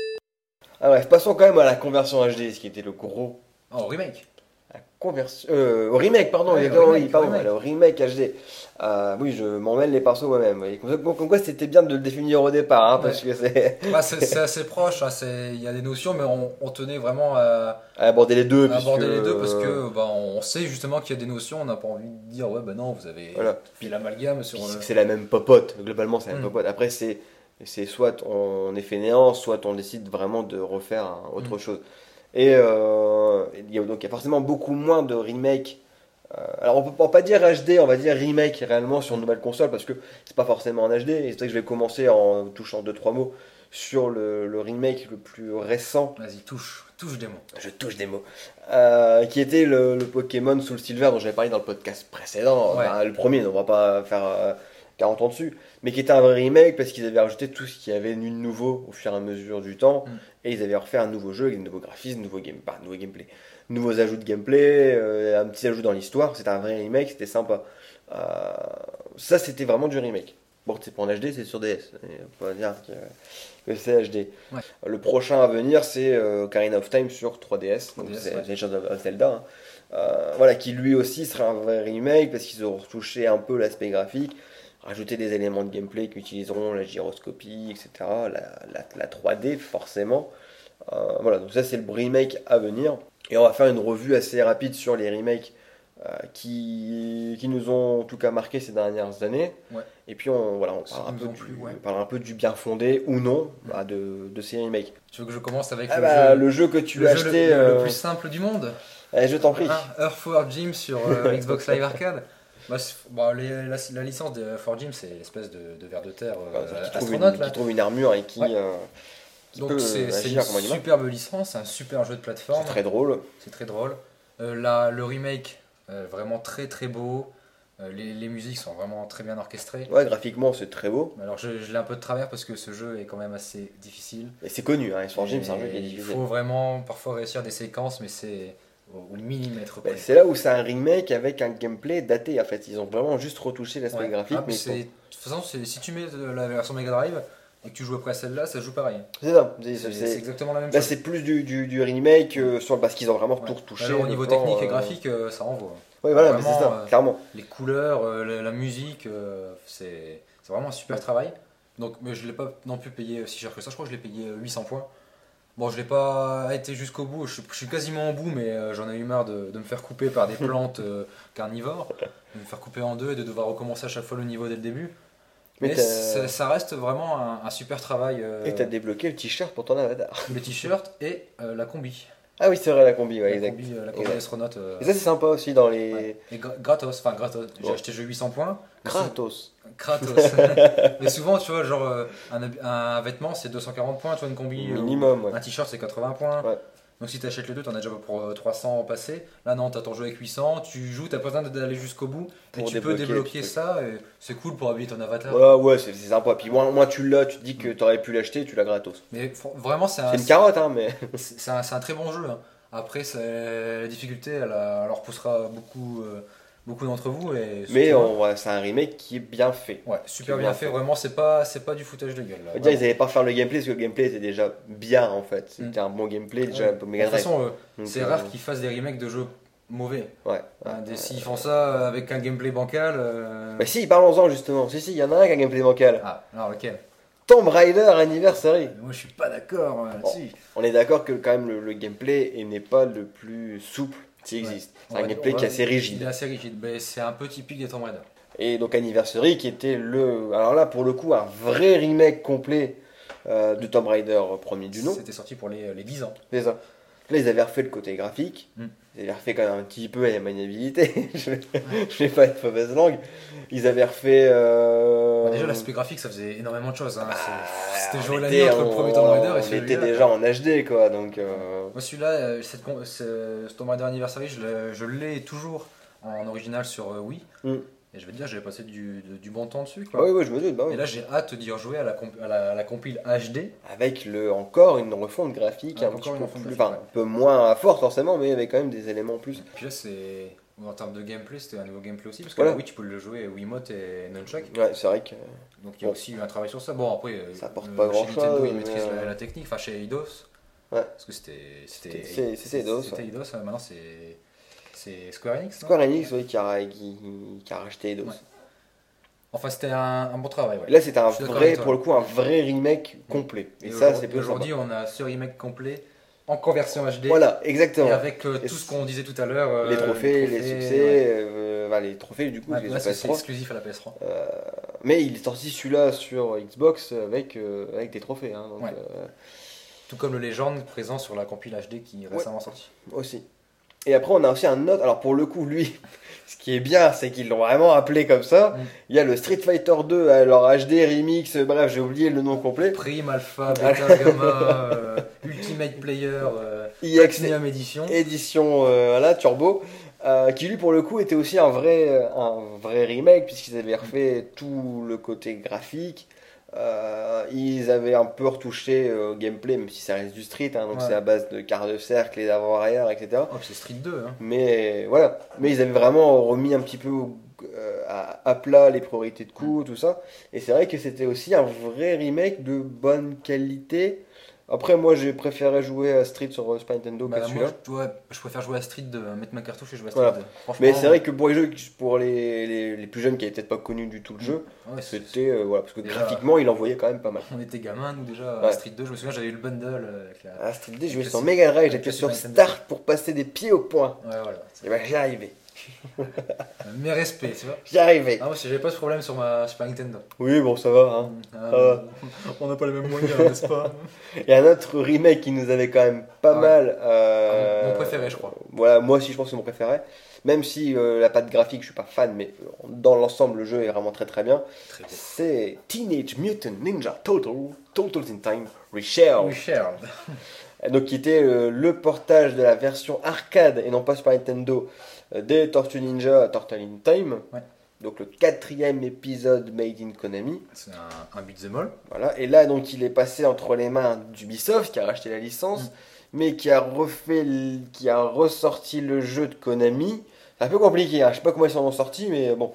Ah bref, passons quand même à la conversion HD, ce qui était le gros. Oh, remake. La conversion. Au remake, pardon, Ouais, exactement, au remake, oui, pardon, au remake. le remake HD. Oui, je m'en mêle les pinceaux moi-même. Et comme quoi, c'était bien de le définir au départ, hein, parce que c'est. Bah, c'est assez proche, hein, il y a des notions, mais on tenait vraiment à À aborder les deux, aborder puisque, les deux parce que bah, on sait justement qu'il y a des notions, on n'a pas envie de dire ouais, bah non, vous avez Voilà. fait l'amalgame sur. Puis c'est la même popote, globalement c'est la même Mm. popote. Après c'est soit on est fainéant, soit on décide vraiment de refaire autre chose. Et donc il y a forcément beaucoup moins de remakes. Alors on peut pas dire HD, on va dire remake réellement sur une nouvelle console parce que c'est pas forcément en HD. Et c'est vrai que je vais commencer en touchant 2-3 mots sur le remake le plus récent. Vas-y, touche des mots. Je touche des mots. Qui était le Pokémon Soul Silver dont j'avais parlé dans le podcast précédent. Ouais. Enfin, le premier, on va pas faire 40 ans dessus. Mais qui était un vrai remake parce qu'ils avaient rajouté tout ce qu'il y avait de nouveau au fur et à mesure du temps. Mm. Et ils avaient refait un nouveau jeu avec de nouveaux graphismes, nouveau gameplay. nouveaux ajouts de gameplay, un petit ajout dans l'histoire. C'était un vrai remake, c'était sympa. Ça, c'était vraiment du remake. Bon, c'est pas en HD, c'est sur DS. On va dire que c'est HD. Ouais. Le prochain à venir, c'est Ocarina of Time sur 3DS. Donc 3DS, c'est ouais. Legend of Zelda. Voilà, qui lui aussi sera un vrai remake parce qu'ils auront retouché un peu l'aspect graphique, rajouté des éléments de gameplay qui utiliseront la gyroscopie, etc. La 3D, forcément. Voilà, donc ça, c'est le remake à venir. Et on va faire une revue assez rapide sur les remakes qui nous ont en tout cas marqué ces dernières années. Ouais. Et puis on parlera on parlera un peu du bien fondé ou non de ces remakes. Tu veux que je commence avec Le jeu que tu as acheté, le plus simple du monde? Allez, je t'en prie. Earthworm Jim sur Xbox Live Arcade. La licence de Earthworm Jim, c'est l'espèce de ver de terre Qui trouve une armure et qui Donc peut c'est une agir comme un animal. superbe licence, un super jeu de plateforme. C'est très drôle. C'est très drôle. Le remake, vraiment très très beau. Les musiques sont vraiment très bien orchestrées. Ouais, graphiquement, c'est très beau. Alors je l'ai un peu de travers parce que ce jeu est quand même assez difficile. Et c'est connu, hein, Earthworm Jim, c'est un jeu qui est Il difficile. faut vraiment parfois réussir des séquences, mais c'est au millimètre près. C'est là où c'est un remake avec un gameplay daté en fait. Ils ont vraiment juste retouché l'aspect Ouais. graphique. Ah, mais de toute façon, si tu mets la version Mega Drive et que tu joues après celle-là, ça joue pareil. C'est ça. C'est exactement la même Là, chose. c'est plus du remake parce qu'ils ont vraiment tout retouché. Alors, au niveau le plan, technique et graphique, ça renvoie. Oui, voilà, mais Vraiment, c'est ça, clairement. Les couleurs, la musique, c'est vraiment un super travail. Donc, mais je ne l'ai pas non plus payé si cher que ça. Je crois que je l'ai payé 800 points. Bon, je l'ai pas été jusqu'au bout. Je suis quasiment au bout, mais j'en ai eu marre de me faire couper par des plantes carnivores, de me faire couper en deux et de devoir recommencer à chaque fois le niveau dès le début. Mais ça reste vraiment un super travail. Et t'as débloqué le t-shirt pour ton avatar. Le t-shirt et la combi. Ah oui, c'est vrai, la combi, ouais, exact. La combi Exact. astronaute. Et ça, c'est sympa aussi dans les. Ouais. Et gratos. J'ai Ouais. acheté le jeu 800 points. Kratos. Kratos. Mais souvent, tu vois, genre un vêtement c'est 240 points, tu vois, une combi. Minimum, ouais. Un t-shirt c'est 80 points. Ouais. Donc si tu achètes les deux, tu en as déjà pour 300 passé. Là, non, tu as ton jeu avec 800, tu joues, tu n'as pas besoin d'aller jusqu'au bout. Et Pour tu peux débloquer débloquer ça, et c'est cool pour habiller ton avatar. Voilà, ouais, c'est sympa. Puis moins tu l'as, tu te dis que t'aurais pu l'acheter, tu l'as gratos. Mais vraiment, c'est C'est une carotte, hein, mais. c'est un très bon jeu. Hein. Après, la difficulté, elle repoussera beaucoup d'entre vous. Mais c'est un remake qui est bien fait. Ouais, super Qui est bien bien fait. fait. Vraiment, c'est pas du foutage de gueule. Là, On va dire, ils n'allaient pas faire le gameplay parce que le gameplay était déjà bien en fait. C'était un bon gameplay déjà Ouais. pour De Mega toute Drive. façon, Donc, c'est rare qu'ils fassent des remakes de jeux mauvais. Ouais. S'ils font ça avec un gameplay bancal. Bah si, parlons-en justement. Si, il y en a un qui a un gameplay bancal. Ah, alors lequel? Tomb Raider Anniversary. Moi, je suis pas d'accord là-dessus. On est d'accord que quand même le gameplay n'est pas le plus souple qui existe. C'est un gameplay qui est assez Il est rigide. assez rigide, mais c'est un peu typique des Tomb Raider. Et donc Anniversary qui était alors là pour le coup un vrai remake complet de Tomb Raider premier du nom. C'était sorti pour les 10 ans. C'est ça. Là ils avaient refait le côté graphique. Ils avaient refait quand même un petit peu la maniabilité. je vais pas être mauvaise langue. Ils avaient refait. Déjà l'aspect graphique ça faisait énormément de choses. Hein. C'était jour et la on nuit était entre le premier Tomb Raider et on celui-là. était déjà en HD quoi donc. Moi celui-là, ce Tomb Raider Anniversary, je l'ai toujours en original sur Wii. Et je vais te dire, j'avais passé du bon temps dessus. Quoi. Oui, je me doute. Bah, oui. Et là, j'ai hâte d'y rejouer à la compile HD. Avec encore une refonte graphique, un peu moins forte forcément, mais avec quand même des éléments en plus. Et puis là, en termes de gameplay, c'était un nouveau gameplay aussi. Parce que voilà. là, oui, tu peux le jouer Wiimote et Nunchuck. Ouais, c'est vrai que. Donc il y a aussi eu un travail sur ça. Bon, après, ça apporte pas grand chez chose. Nintendo, ils maîtrisent la technique. Enfin, chez Eidos. Ouais. Parce que c'était Eidos. C'était Eidos, maintenant c'est Square Enix. Square Enix, oui, qui a racheté Eidos. Ouais. Enfin, c'était un bon travail. Ouais. Là, c'était pour le coup, un vrai remake complet. Et ça, c'est aujourd'hui, on a ce remake complet en conversion HD. Voilà, exactement. Et avec tout ce qu'on disait tout à l'heure. Les trophées, les succès, les trophées, du coup, c'est exclusif à la PS3. Mais il est sorti celui-là sur Xbox avec des trophées. Hein, donc, tout comme le Legend présent sur la compile HD qui est récemment sorti. Aussi. Et après, on a aussi un autre. Alors, pour le coup, lui, ce qui est bien, c'est qu'ils l'ont vraiment appelé comme ça. Il y a le Street Fighter 2, alors HD, Remix, bref, j'ai oublié le nom complet. Prime, Alpha, Beta, Gamma, Ultimate Player, Platinum Edition. Édition, Turbo. Qui lui, pour le coup, était aussi un vrai remake, puisqu'ils avaient refait tout le côté graphique. Ils avaient un peu retouché au gameplay, même si ça reste du Street, hein, donc Ouais. c'est à base de quart de cercle et d'avant-arrière, etc. Oh, puis c'est Street 2, hein. Mais voilà, mais ils avaient vraiment remis un petit peu à plat les priorités de coût, tout ça. Et c'est vrai que c'était aussi un vrai remake de bonne qualité. Après, moi j'ai préféré jouer à Street sur Super Nintendo Bah, que moi, celui-là. je préfère jouer à Street 2, mettre ma cartouche et jouer à Street Voilà. 2. Franchement, Mais c'est vrai que pour les jeux, pour les plus jeunes qui n'avaient peut-être pas connu du tout le jeu, ouais, c'était voilà, parce que Déjà, graphiquement il envoyait quand même pas mal. on était gamins, nous déjà, Ouais. à Street 2. Je me souviens, j'avais eu le bundle avec la. À Street 2, je jouais le sur Super- Mega Drive, avec j'étais le sur Super Nintendo. Start pour passer des pieds au point. Ouais, voilà. Et ben j'y arrivais. Mes respects, tu vois. J'y arrivais. Ah, moi, j'avais pas ce problème sur ma Super Nintendo. Oui, bon, ça va. Hein. Ah, on n'a pas les mêmes moyens, n'est-ce pas? Et un autre remake qui nous avait quand même pas Ah ouais. mal. Mon préféré, je crois. Voilà, moi aussi je pense que c'est mon préféré. Même si la patte graphique, je suis pas fan, mais dans l'ensemble, le jeu est vraiment très très bien. Très beau. C'est Teenage Mutant Ninja Turtles in Time Reshared. Oui, cher. Donc qui était le portage de la version arcade et non pas Super Nintendo des Tortues Ninja Turtle in Time. Ouais. Donc le 4e épisode made in Konami. C'est un beat'em all. Voilà. Et là donc il est passé entre les mains d'Ubisoft qui a racheté la licence, mais qui a qui a ressorti le jeu de Konami. C'est un peu compliqué, hein. Je sais pas comment ils s'en ont sortis, mais bon.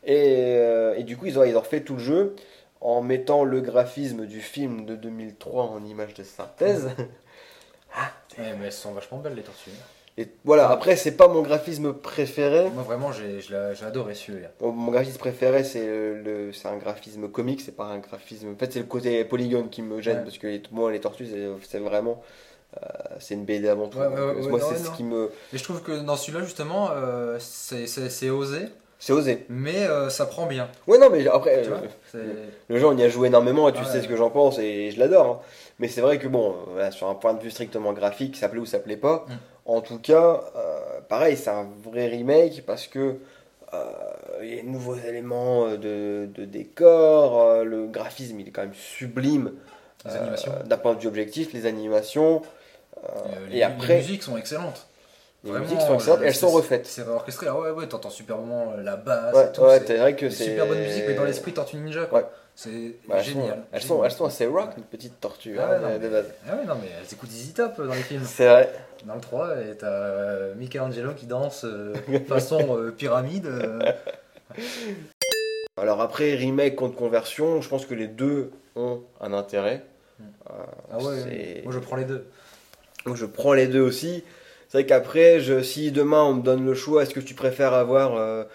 Et du coup ils ont refait tout le jeu en mettant le graphisme du film de 2003 en image de synthèse. Ouais, mais elles sont vachement belles, les tortues. Et voilà, après, c'est pas mon graphisme préféré. Moi, vraiment, j'ai adoré celui-là. Mon graphisme préféré, c'est un graphisme comique, c'est pas un graphisme. En fait, c'est le côté polygone qui me gêne, Ouais. parce que moi, les tortues, c'est vraiment. C'est une BD avant tout. Ouais, Donc, ouais, ouais, moi, non, c'est ouais, ce non. qui me. Et je trouve que dans celui-là, justement, c'est osé, C'est osé. mais ça prend bien. Ouais, non, mais après, Tu vois, le jeu, on y a joué énormément et tu Ouais. sais ce que j'en pense et je l'adore. Hein. Mais c'est vrai que, bon, voilà, sur un point de vue strictement graphique, ça plaît ou ça plaît pas. Mm. En tout cas, pareil, c'est un vrai remake parce que il y a de nouveaux éléments de décor, le graphisme il est quand même sublime Les animations. d'un point de vue objectif, les animations. Les, et après, les musiques sont excellentes. les Vraiment, musiques sont excellentes, elles sont refaites. C'est orchestré. Ah ouais, ouais, t'entends super moment la basse Ouais, et tout. ouais, c'est c'est vrai que une c'est. super bonne musique, mais dans l'esprit Tortue Ninja, quoi. Ouais. C'est Bah, génial. elles sont assez rock, les petites tortues, Ah ouais, hein, non, de mais, base. ah ouais, non, mais elles écoutent Easy Top dans les films. C'est vrai. Dans le 3, et t'as Michelangelo qui danse façon pyramide. Alors après, remake contre conversion, je pense que les deux ont un intérêt. Ah ouais, c'est- moi je prends les deux. Donc je prends les deux aussi. C'est vrai qu'après, si demain on me donne le choix, est-ce que tu préfères avoir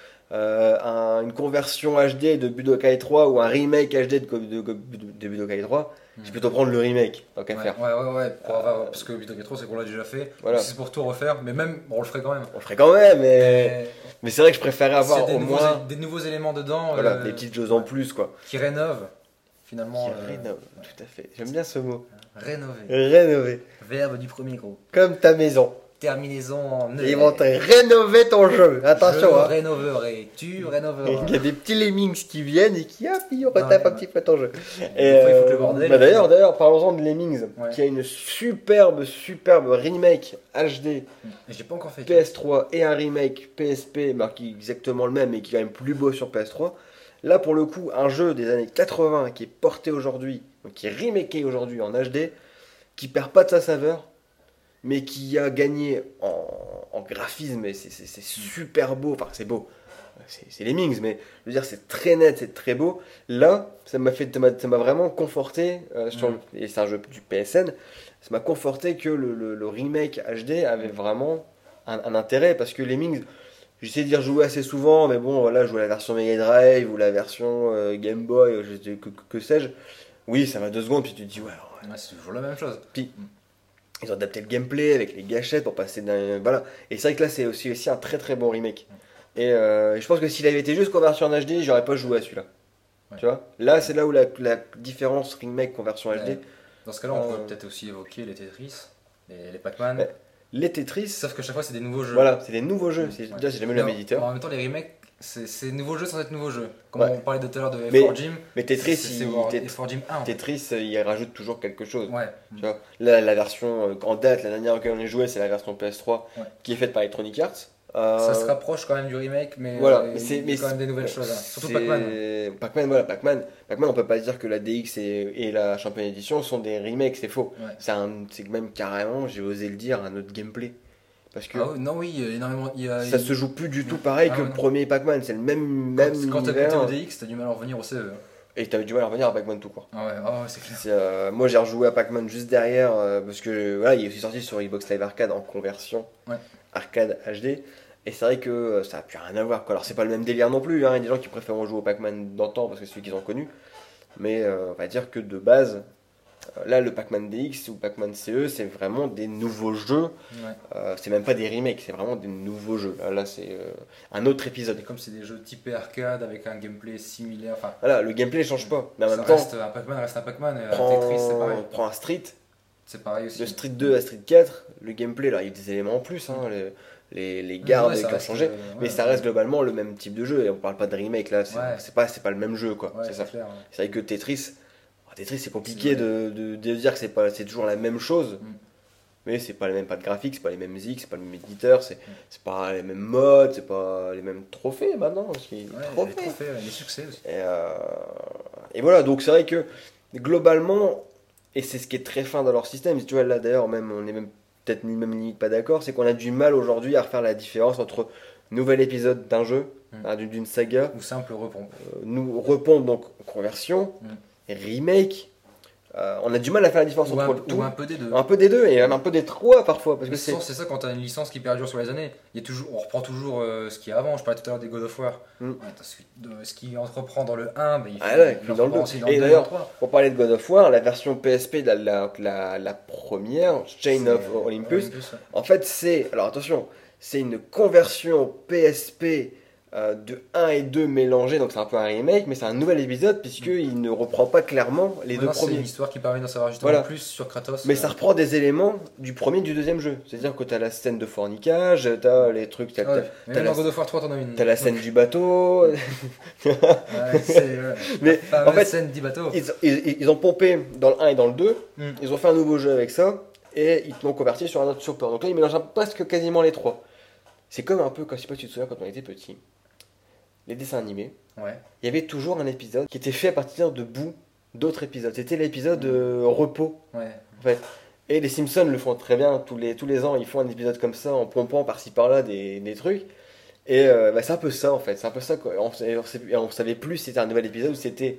une conversion HD de Budokai 3 ou un remake HD de Budokai 3? Je vais plutôt prendre le remake, tant qu'à Ouais, faire. ouais, parce que Budokai 3 c'est qu'on l'a déjà fait. Voilà. Si c'est pour tout refaire, mais même, bon, on le ferait quand même. On le ferait quand même, mais Mais c'est vrai que je préférais s'il y a avoir des au nouveaux, moins des nouveaux éléments dedans voilà, des petites choses en plus, quoi. qui rénovent, finalement. Qui rénove, tout à fait. J'aime bien ce mot. Rénover. Rénover. Verbe du premier groupe. Comme ta maison. Terminaison en E. Ils vont te rénover ton jeu. Attention, Je hein. rénoverai, tu rénoveras. Il y a des petits lemmings qui viennent et qui, hop, ils retapent Ouais, un petit peu ton jeu. Des fois, il faut que le bordel. bah d'ailleurs, parlons-en de Lemmings, Ouais. qui a une superbe remake HD Et j'ai pas encore fait. PS3 et un remake PSP, bah, qui est exactement le même, mais qui est quand même plus beau sur PS3. Là, pour le coup, un jeu des années 80 qui est porté aujourd'hui, donc qui est remaké aujourd'hui en HD, qui perd pas de sa saveur, mais qui a gagné en graphisme, et c'est super beau, enfin c'est beau, c'est Lemmings, mais je veux dire c'est très net, c'est très beau. Là, ça m'a vraiment conforté, et c'est un jeu du PSN, ça m'a conforté que le remake HD avait vraiment un intérêt, parce que Lemmings, j'essaie d'y rejouer assez souvent, mais bon, voilà, jouer la version Mega Drive ou la version Game Boy, que sais-je, oui, ça va 2 secondes, puis tu te dis, ouais, alors, Ouais, c'est toujours la même chose. ils ont adapté le gameplay avec les gâchettes pour passer d'un. Voilà. Et c'est vrai que là, c'est aussi un très très bon remake. Et je pense que s'il avait été juste conversion en HD, j'aurais pas joué à celui-là. Ouais. Tu vois? Là, c'est là où la différence remake conversion HD. Ouais. Dans ce cas-là, on pourrait peut-être aussi évoquer les Tetris, les Pac-Man. Ouais. Les Tetris, Sauf que chaque fois, c'est des nouveaux jeux. voilà, c'est des nouveaux jeux. Ouais. Déjà, c'est jamais le même Mais éditeur. En même temps, les remakes, c'est nouveaux jeux sans être nouveaux jeux. Comme Ouais. on parlait de tout à l'heure de Mais F4 Gym. Mais Tetris, c'est F4 Gym 1. En fait. Tetris, il rajoute toujours quelque chose. Ouais. Tu vois, là, la version en date, la dernière auquel on est joué, c'est la version PS3 Ouais. qui est faite par Electronic Arts. Ça se rapproche quand même du remake, mais Voilà, il y a quand même des nouvelles choses. Hein. Surtout c'est- Pac-Man. Pac-Man, on peut pas dire que la DX et la Champion Edition sont des remakes, c'est faux. Ouais. C'est même carrément, j'ai osé le dire, un autre gameplay. Parce que Ah, non, oui, il y a énormément. ça se joue plus du tout pareil Ah, que ouais, le non. premier Pac-Man, c'est le même Quand t'as univers. goûté au DX, t'as du mal à en revenir au CE. Hein. Et t'as eu du mal à revenir à Pac-Man tout court. Ah ouais, c'est clair. Moi j'ai rejoué à Pac-Man juste derrière parce que voilà, il est aussi sorti sur Xbox Live Arcade en conversion Ouais. arcade HD. Et c'est vrai que ça a plus rien à voir, quoi. Alors c'est pas le même délire non plus, hein. Il y a des gens qui préfèrent jouer au Pac-Man d'antan parce que c'est celui qu'ils ont connu. Mais on va dire que de base, là le Pac-Man DX ou Pac-Man CE, c'est vraiment des nouveaux jeux. Ouais. C'est même pas des remakes, c'est vraiment des nouveaux jeux. Là c'est un autre épisode. Et comme c'est des jeux typés arcade avec un gameplay similaire, enfin. Voilà, le gameplay change pas. Mais en Ça même temps, reste un Pac-Man, reste un Pac-Man. Et un Tetris, c'est pareil. prends un Street. C'est pareil aussi. De Street 2 à Street 4, le gameplay, là, il y a des éléments en plus, hein, les gardes Ouais, qui ça ont reste, changé, mais ouais, ça reste globalement le même type de jeu, et on parle pas de remake là, Ouais. c'est pas le même jeu, quoi. Ouais, c'est ça. clair. Ouais. C'est vrai que Tetris c'est compliqué C'est de dire que c'est toujours la même chose, Mm. mais c'est pas les mêmes pattes graphiques, c'est pas les mêmes musiques, c'est pas le même éditeur, c'est pas les mêmes modes, c'est pas les mêmes trophées maintenant aussi. Ouais, Trophées. les trophées, les succès aussi. Et voilà, donc c'est vrai que globalement, et c'est ce qui est très fin dans leur système, si tu vois là d'ailleurs, même on est même peut-être même limite pas d'accord, c'est qu'on a du mal aujourd'hui à refaire la différence entre nouvel épisode d'un jeu, d'une saga, Ou simple repompe. nous repompe donc conversion, Mm. remake. On a du mal à faire la différence Ou entre un, tout. ou un peu des deux. Un peu des deux et même un peu des trois parfois parce que Mais c'est c'est ça quand t'as une licence qui perdure sur les années. Il y a toujours, on reprend toujours ce qu'il y a avant. Je parlais tout à l'heure des God of War. Mm. Ouais, ce qui entreprend dans le 1, bah, Ah ouais, puis dans le reprend 2. aussi dans Et le 2 d'ailleurs, et dans le 3. pour parler de God of War, la version PSP de la première, Chain of Olympus, Ouais. en fait, alors attention, c'est une conversion PSP de 1 et 2 mélangés, donc c'est un peu un remake, mais c'est un nouvel épisode puisqu'il ne reprend pas clairement les deux Maintenant, c'est une premiers. histoire qui permet d'en savoir justement Voilà. plus sur Kratos. Mais ça reprend des éléments du premier et du deuxième jeu. C'est-à-dire que t'as la scène de fornicage, t'as les trucs, Ouais. Mais t'as même dans God of War 3, t'en as une. t'as la scène du bateau. Ouais, c'est Mais la en fait, scène du bateau. ils ont pompé dans le 1 et dans le 2, Mm. ils ont fait un nouveau jeu avec ça, et ils l'ont converti sur un autre support. Donc là, ils mélangent presque quasiment les trois. C'est comme un peu, je sais pas si tu te souviens, quand on était petit, les dessins animés, Ouais. il y avait toujours un épisode qui était fait à partir de bouts d'autres épisodes. C'était l'épisode repos, Ouais. en fait. Et les Simpsons le font très bien, tous les ans, ils font un épisode comme ça, en pompant par-ci par-là des trucs. Et c'est un peu ça, en fait. C'est un peu ça, quoi. On savait plus si c'était un nouvel épisode ou si c'était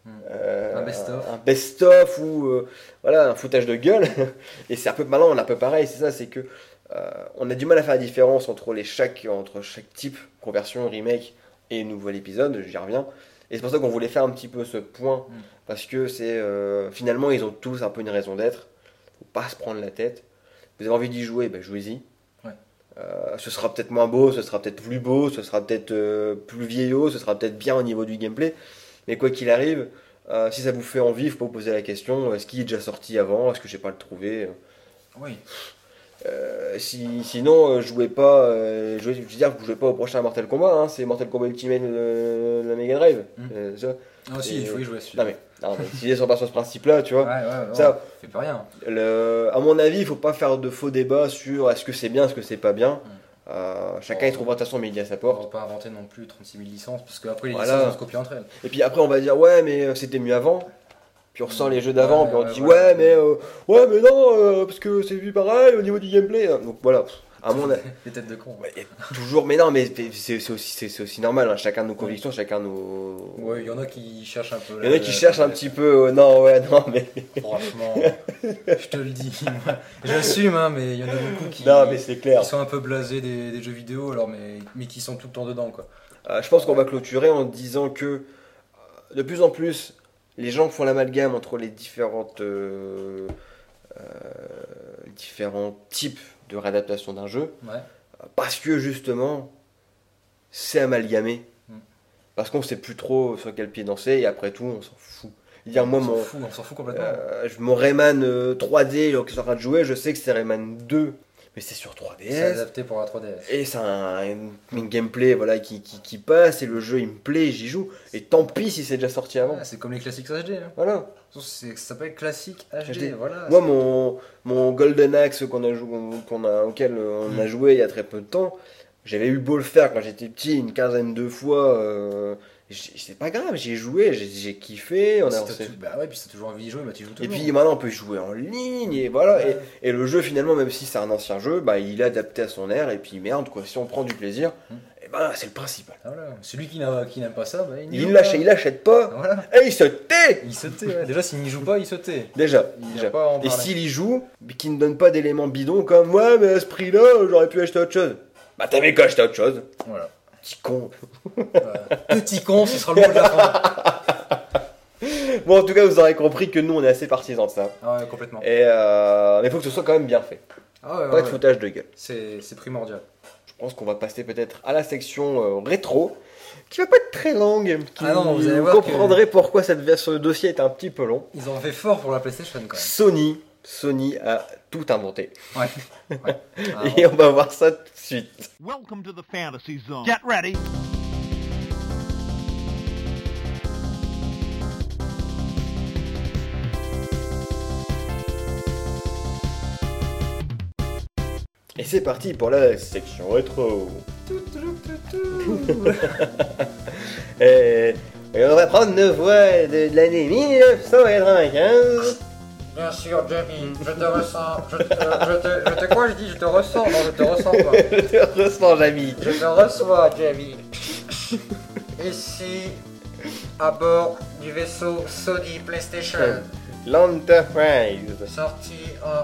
Un best-of. un best-of ou voilà, un foutage de gueule. Et c'est un peu maintenant, on est un peu pareil, c'est ça, c'est que on a du mal à faire la différence entre chaque type, conversion, remake et nouvel épisode, j'y reviens. Et c'est pour ça qu'on voulait faire un petit peu ce point, parce que c'est finalement ils ont tous un peu une raison d'être. Faut pas se prendre la tête. Vous avez envie d'y jouer, ben jouez-y. Ouais. Ce sera peut-être moins beau, ce sera peut-être plus beau, ce sera peut-être plus vieillot, ce sera peut-être bien au niveau du gameplay. Mais quoi qu'il arrive, si ça vous fait envie, faut pas vous poser la question est-ce qu'il est déjà sorti avant, est-ce que je sais pas le trouver. Oui. Sinon, jouez pas. Je veux dire, vous jouez pas au prochain Mortal Kombat, hein, c'est Mortal Kombat Ultimate de la Mega Drive. Ça. Ah, si, Et- il faut y jouer celui-là. Non, mais si c'est sur ce principe-là, tu vois. Ouais, Ça- fait pas rien. À mon avis, il faut pas faire de faux débats sur est-ce que c'est bien, est-ce que c'est pas bien. Chacun y trouvera de toute façon midi à sa On porte. va pas inventer non plus 36 000 licences, parce qu'après les Voilà. licences vont se copier entre elles. Et puis après, on va dire ouais, mais c'était mieux avant. Puis on ressort les jeux d'avant, Ouais, puis on ouais, dit voilà. ouais, mais non, parce que c'est vu pareil au niveau du gameplay. Donc voilà, à mon avis. Les têtes de con. Ouais, et toujours, mais non, mais c'est aussi normal, hein, chacun nos convictions, chacun nos. Ouais, il y en a qui cherchent un peu. Il y en a qui cherchent un petit peu, non, mais. Franchement, je te le dis. moi. J'assume, hein, mais il y en a beaucoup qui, Non, mais c'est clair. qui sont un peu blasés des jeux vidéo, alors, mais qui sont tout le temps dedans, quoi. Je pense qu'on va clôturer en disant que de plus en plus, les gens font l'amalgame entre les différents types de réadaptation d'un jeu, Ouais. parce que justement, c'est amalgamé. Mm. Parce qu'on sait plus trop sur quel pied danser, et après tout, on s'en fout. Dire, moi, On s'en fout complètement. mon Rayman 3D qui est en train de jouer, je sais que c'est Rayman 2, mais c'est sur C'est 3DS. adapté pour la 3DS. Et c'est un gameplay voilà, qui passe, et le jeu il me plaît, j'y joue. Et tant pis si c'est déjà sorti avant. Ouais, c'est comme les classiques HD. Hein. Voilà. Ça s'appelle classique HD. HD. Voilà. Moi, mon Golden Axe auquel on a joué il y a très peu de temps, J'avais eu beau le faire quand j'étais petit une quinzaine de fois. C'est pas grave, j'ai joué, j'ai kiffé. On a lancé. Bah ouais, puis si t'as toujours envie de jouer, bah tu joues tout Et le puis monde. maintenant on peut jouer en ligne et voilà. Ouais. Et le jeu finalement, même si c'est un ancien jeu, bah il est adapté à son ère. Et puis merde quoi, si on prend du plaisir, et ben c'est le principal. Ah, voilà. Celui qui n'aime pas ça, bah, n'y Il joue lâche, pas. il achète pas. Voilà. Et il se tait. Il se tait, ouais. Déjà, s'il n'y joue pas, il se tait. Déjà. Il va pas en Et parler. s'il y joue, mais qu'il ne donne pas d'éléments bidons comme ouais mais à ce prix-là, j'aurais pu acheter autre chose. Bah t'avais qu'à acheter autre chose. Voilà. Petit con. Petit con, ce sera le mot de la fin. Bon en tout cas vous aurez compris que nous on est assez partisans de ça. Ah ouais, complètement. Et mais il faut que ce soit quand même bien fait. Ah ouais, Pas de foutage de gueule. C'est primordial. Je pense qu'on va passer peut-être à la section rétro, qui va pas être très longue. Ah non, vous allez voir comprendrez pourquoi cette version de dossier est un petit peu long. Ils ont fait fort pour la PlayStation quand Sony a tout inventé. même. Ouais. Ah, Et on va voir ça tout de suite. Welcome to the fantasy zone. Get ready. Et c'est parti pour la section rétro. et on va prendre nos voix de l'année 1995. Bien sûr, Jamie, je te ressens. Je te quoi, je dis, je te ressens. Non, je te ressens pas. Je te ressens, Jamy. Je te reçois, Jamie. Ici, à bord du vaisseau Sony PlayStation, L'Enterprise. sorti en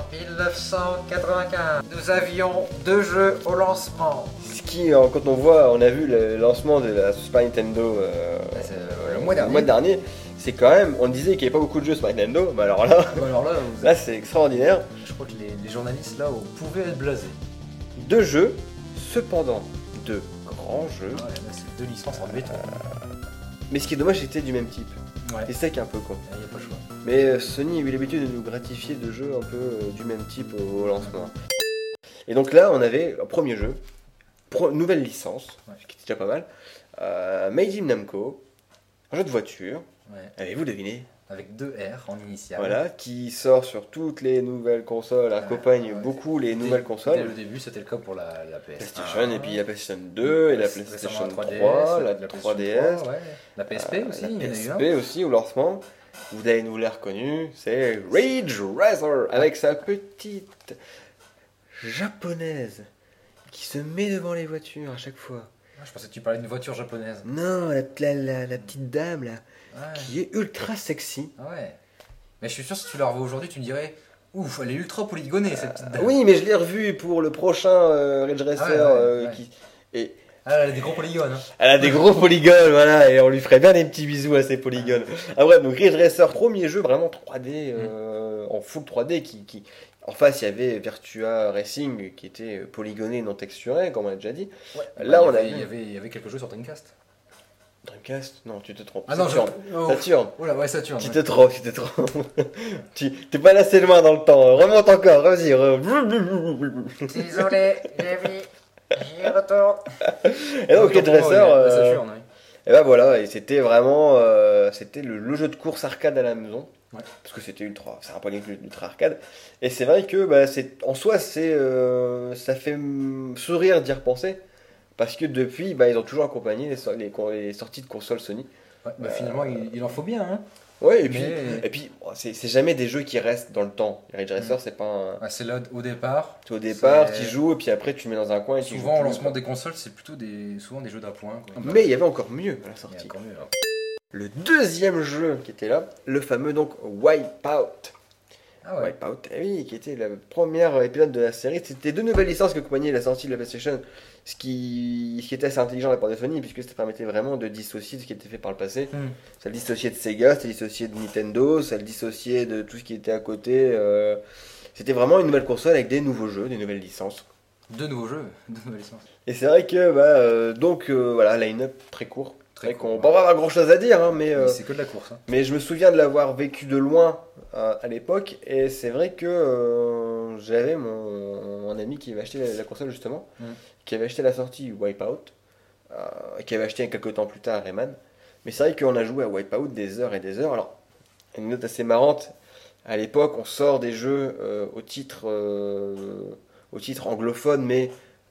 1995. Nous avions 2 jeux au lancement. Ce qui, quand on voit, on a vu le lancement de la Super Nintendo Le mois dernier. le mois dernier, c'est quand même, on disait qu'il n'y avait pas beaucoup de jeux Super Nintendo, mais alors là, Bah alors là, là c'est extraordinaire. je crois que les journalistes là pouvaient être blasés. 2 jeux, cependant, 2 grands jeux. Ouais, là, c'est 2 licences en béton. Mais ce qui est dommage, c'était du même type. Ouais, C'est ça qui est un peu con. il n'y a pas le choix. Mais Sony a eu l'habitude de nous gratifier de jeux un peu du même type au lancement. Et donc là, on avait un premier jeu, nouvelle licence, Ouais. ce qui était déjà pas mal. Made in Namco, un jeu de voiture. Ouais. Avez-vous deviné? Avec 2 R en initial. Voilà, qui sort sur toutes les nouvelles consoles, accompagne ouais. beaucoup les Dès- nouvelles Dès consoles. le début, c'était le cas pour la PS1. PlayStation, et puis la PlayStation 2, et la Récemment, PlayStation 3, 3DS, la PlayStation 3DS, 3, ouais. La PSP aussi, la il y en a eu un. PSP aussi au lancement. Vous avez nous l'air reconnu, c'est Ridge Racer avec sa petite japonaise qui se met devant les voitures à chaque fois. Ah, je pensais que tu parlais d'une voiture japonaise. Non, la petite dame là, Ouais. qui est ultra sexy. Ah ouais. Mais je suis sûr, si tu la revois aujourd'hui, tu me dirais ouf, elle est ultra polygonée cette petite dame. Oui, mais je l'ai revue pour le prochain Ridge Racer. Ah ouais. Et Ah, elle a des gros polygones. Hein. elle a des gros polygones, voilà, et on lui ferait bien des petits bisous à ces polygones. Ah bref, donc Ridge Racer, premier jeu vraiment 3D, en full 3D, qui... En face, il y avait Virtua Racing, qui était polygoné, non texturé, comme on a déjà dit. Ouais. Là, Bah, on a il vu... y avait quelques jeux sur Dreamcast. Dreamcast? Non, tu te trompes. Ah non, Saturn. oh. Saturn. Oh là, ouais, Saturn. Tu Ouais. te trompes, tu te trompes. T'es pas assez loin dans le temps. Remonte encore, vas-y. Désolé, Jamie. J'y retourne. Et donc, Ridge Racer... Saturn, oui. Et ben voilà, et c'était vraiment c'était le jeu de course arcade à la maison. Ouais. Parce que c'était c'est un point ultra arcade. Et c'est vrai que bah, en soi, ça fait sourire d'y repenser. Parce que depuis, bah, ils ont toujours accompagné les sorties de consoles Sony. Ouais, bah, finalement, il en faut bien. Hein. Ouais, Mais- et puis bon, c'est jamais des jeux qui restent dans le temps. Ridge Racer, c'est pas un. Ouais, c'est là au départ. Au départ, C'est- tu joues, et puis après, tu le mets dans un coin et tu joues Souvent, au plus, lancement quoi. des consoles, c'est plutôt souvent des jeux d'appoint. quoi. Mais il y avait encore mieux à la Il y a sortie. encore mieux, hein. Le deuxième jeu qui était là, le fameux donc Wipeout. Ah ouais. Wipeout, eh oui, qui était le premier épisode de la série. C'était 2 nouvelles licences qui accompagnaient la sortie de la PlayStation, ce qui était assez intelligent de la part de Sony, puisque ça permettait vraiment de dissocier ce qui était fait par le passé. Ça le dissociait de Sega, ça le dissociait de Nintendo, ça le dissociait de tout ce qui était à côté. C'était vraiment une nouvelle console avec des nouveaux jeux, des nouvelles licences. 2 nouveaux jeux, 2 nouvelles licences. Et c'est vrai que, voilà, line-up très court. Très Très court, qu'on ouais. pas avoir grand chose à dire, hein, mais. Mais c'est que de la course. Hein. Mais je me souviens de l'avoir vécu de loin à l'époque, et c'est vrai que j'avais mon ami qui avait acheté la console justement, qui avait acheté la sortie Wipeout, qui avait acheté quelques temps plus tard Rayman. Mais c'est vrai qu'on a joué à Wipeout des heures et des heures. Alors, une note assez marrante, à l'époque on sort des jeux au titre anglophone, mais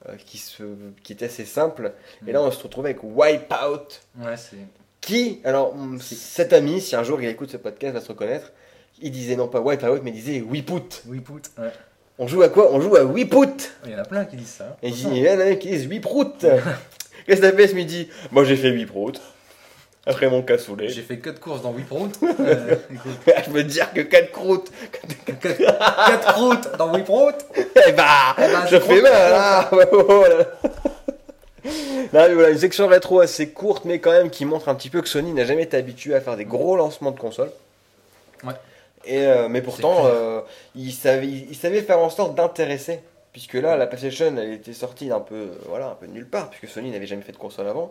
qui était assez simple. Et là, on se retrouvait avec Wipeout, Ouais, c'est. qui, alors, cet ami, si un jour il écoute ce podcast, va se reconnaître. Il disait non pas Wipeout, mais il disait Whiput. Whiput. Ouais. On joue à quoi? On joue à Whiput. Il y en a plein qui disent ça. Hein. Et il y en a qui disent Whiprout. Qu'est-ce que t'as fait ce midi? Moi j'ai fait Whiprout. Après mon cassoulet. J'ai fait 4 courses dans Whiprout. Écoute, Je veux dire que 4 croûtes. 4 croûtes dans Whiprout. Eh bah, ben, je c'est fais trop mal là. Oh là là. Non, mais voilà, une section rétro assez courte, mais quand même qui montre un petit peu que Sony n'a jamais été habitué à faire des gros lancements de consoles. Ouais. Et, mais pourtant, il savait faire en sorte d'intéresser. Puisque là, la PlayStation, elle était sortie un peu de nulle part, puisque Sony n'avait jamais fait de console avant.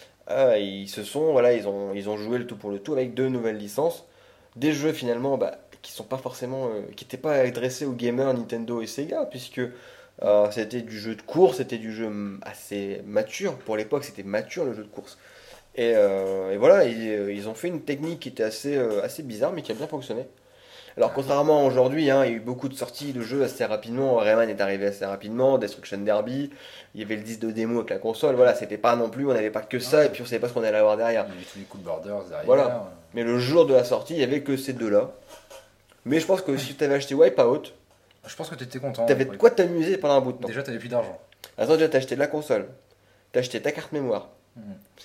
Ils ont joué le tout pour le tout avec 2 nouvelles licences. Des jeux finalement qui sont pas forcément, qui n'étaient pas adressés aux gamers Nintendo et Sega, puisque c'était du jeu de course, c'était du jeu assez mature. Pour l'époque, c'était mature le jeu de course. Et voilà, ils ont fait une technique qui était assez bizarre, mais qui a bien fonctionné. Alors contrairement à aujourd'hui, il y a eu beaucoup de sorties de jeux assez rapidement. Rayman est arrivé assez rapidement, Destruction Derby, il y avait le disque de démo avec la console. Voilà, c'était pas non plus, on n'avait pas que ça, et puis on savait pas ce qu'on allait avoir derrière. Il y avait tous les coups de Borders derrière. Voilà. Mais le jour de la sortie, il y avait que ces deux-là. Mais je pense que si tu avais acheté Wipeout, Je pense que t'étais content. t'avais de quoi t'amuser pendant un bout de temps. Déjà, t'avais plus d'argent. Attends, déjà t'as acheté de la console, t'as acheté ta carte mémoire. Ouais.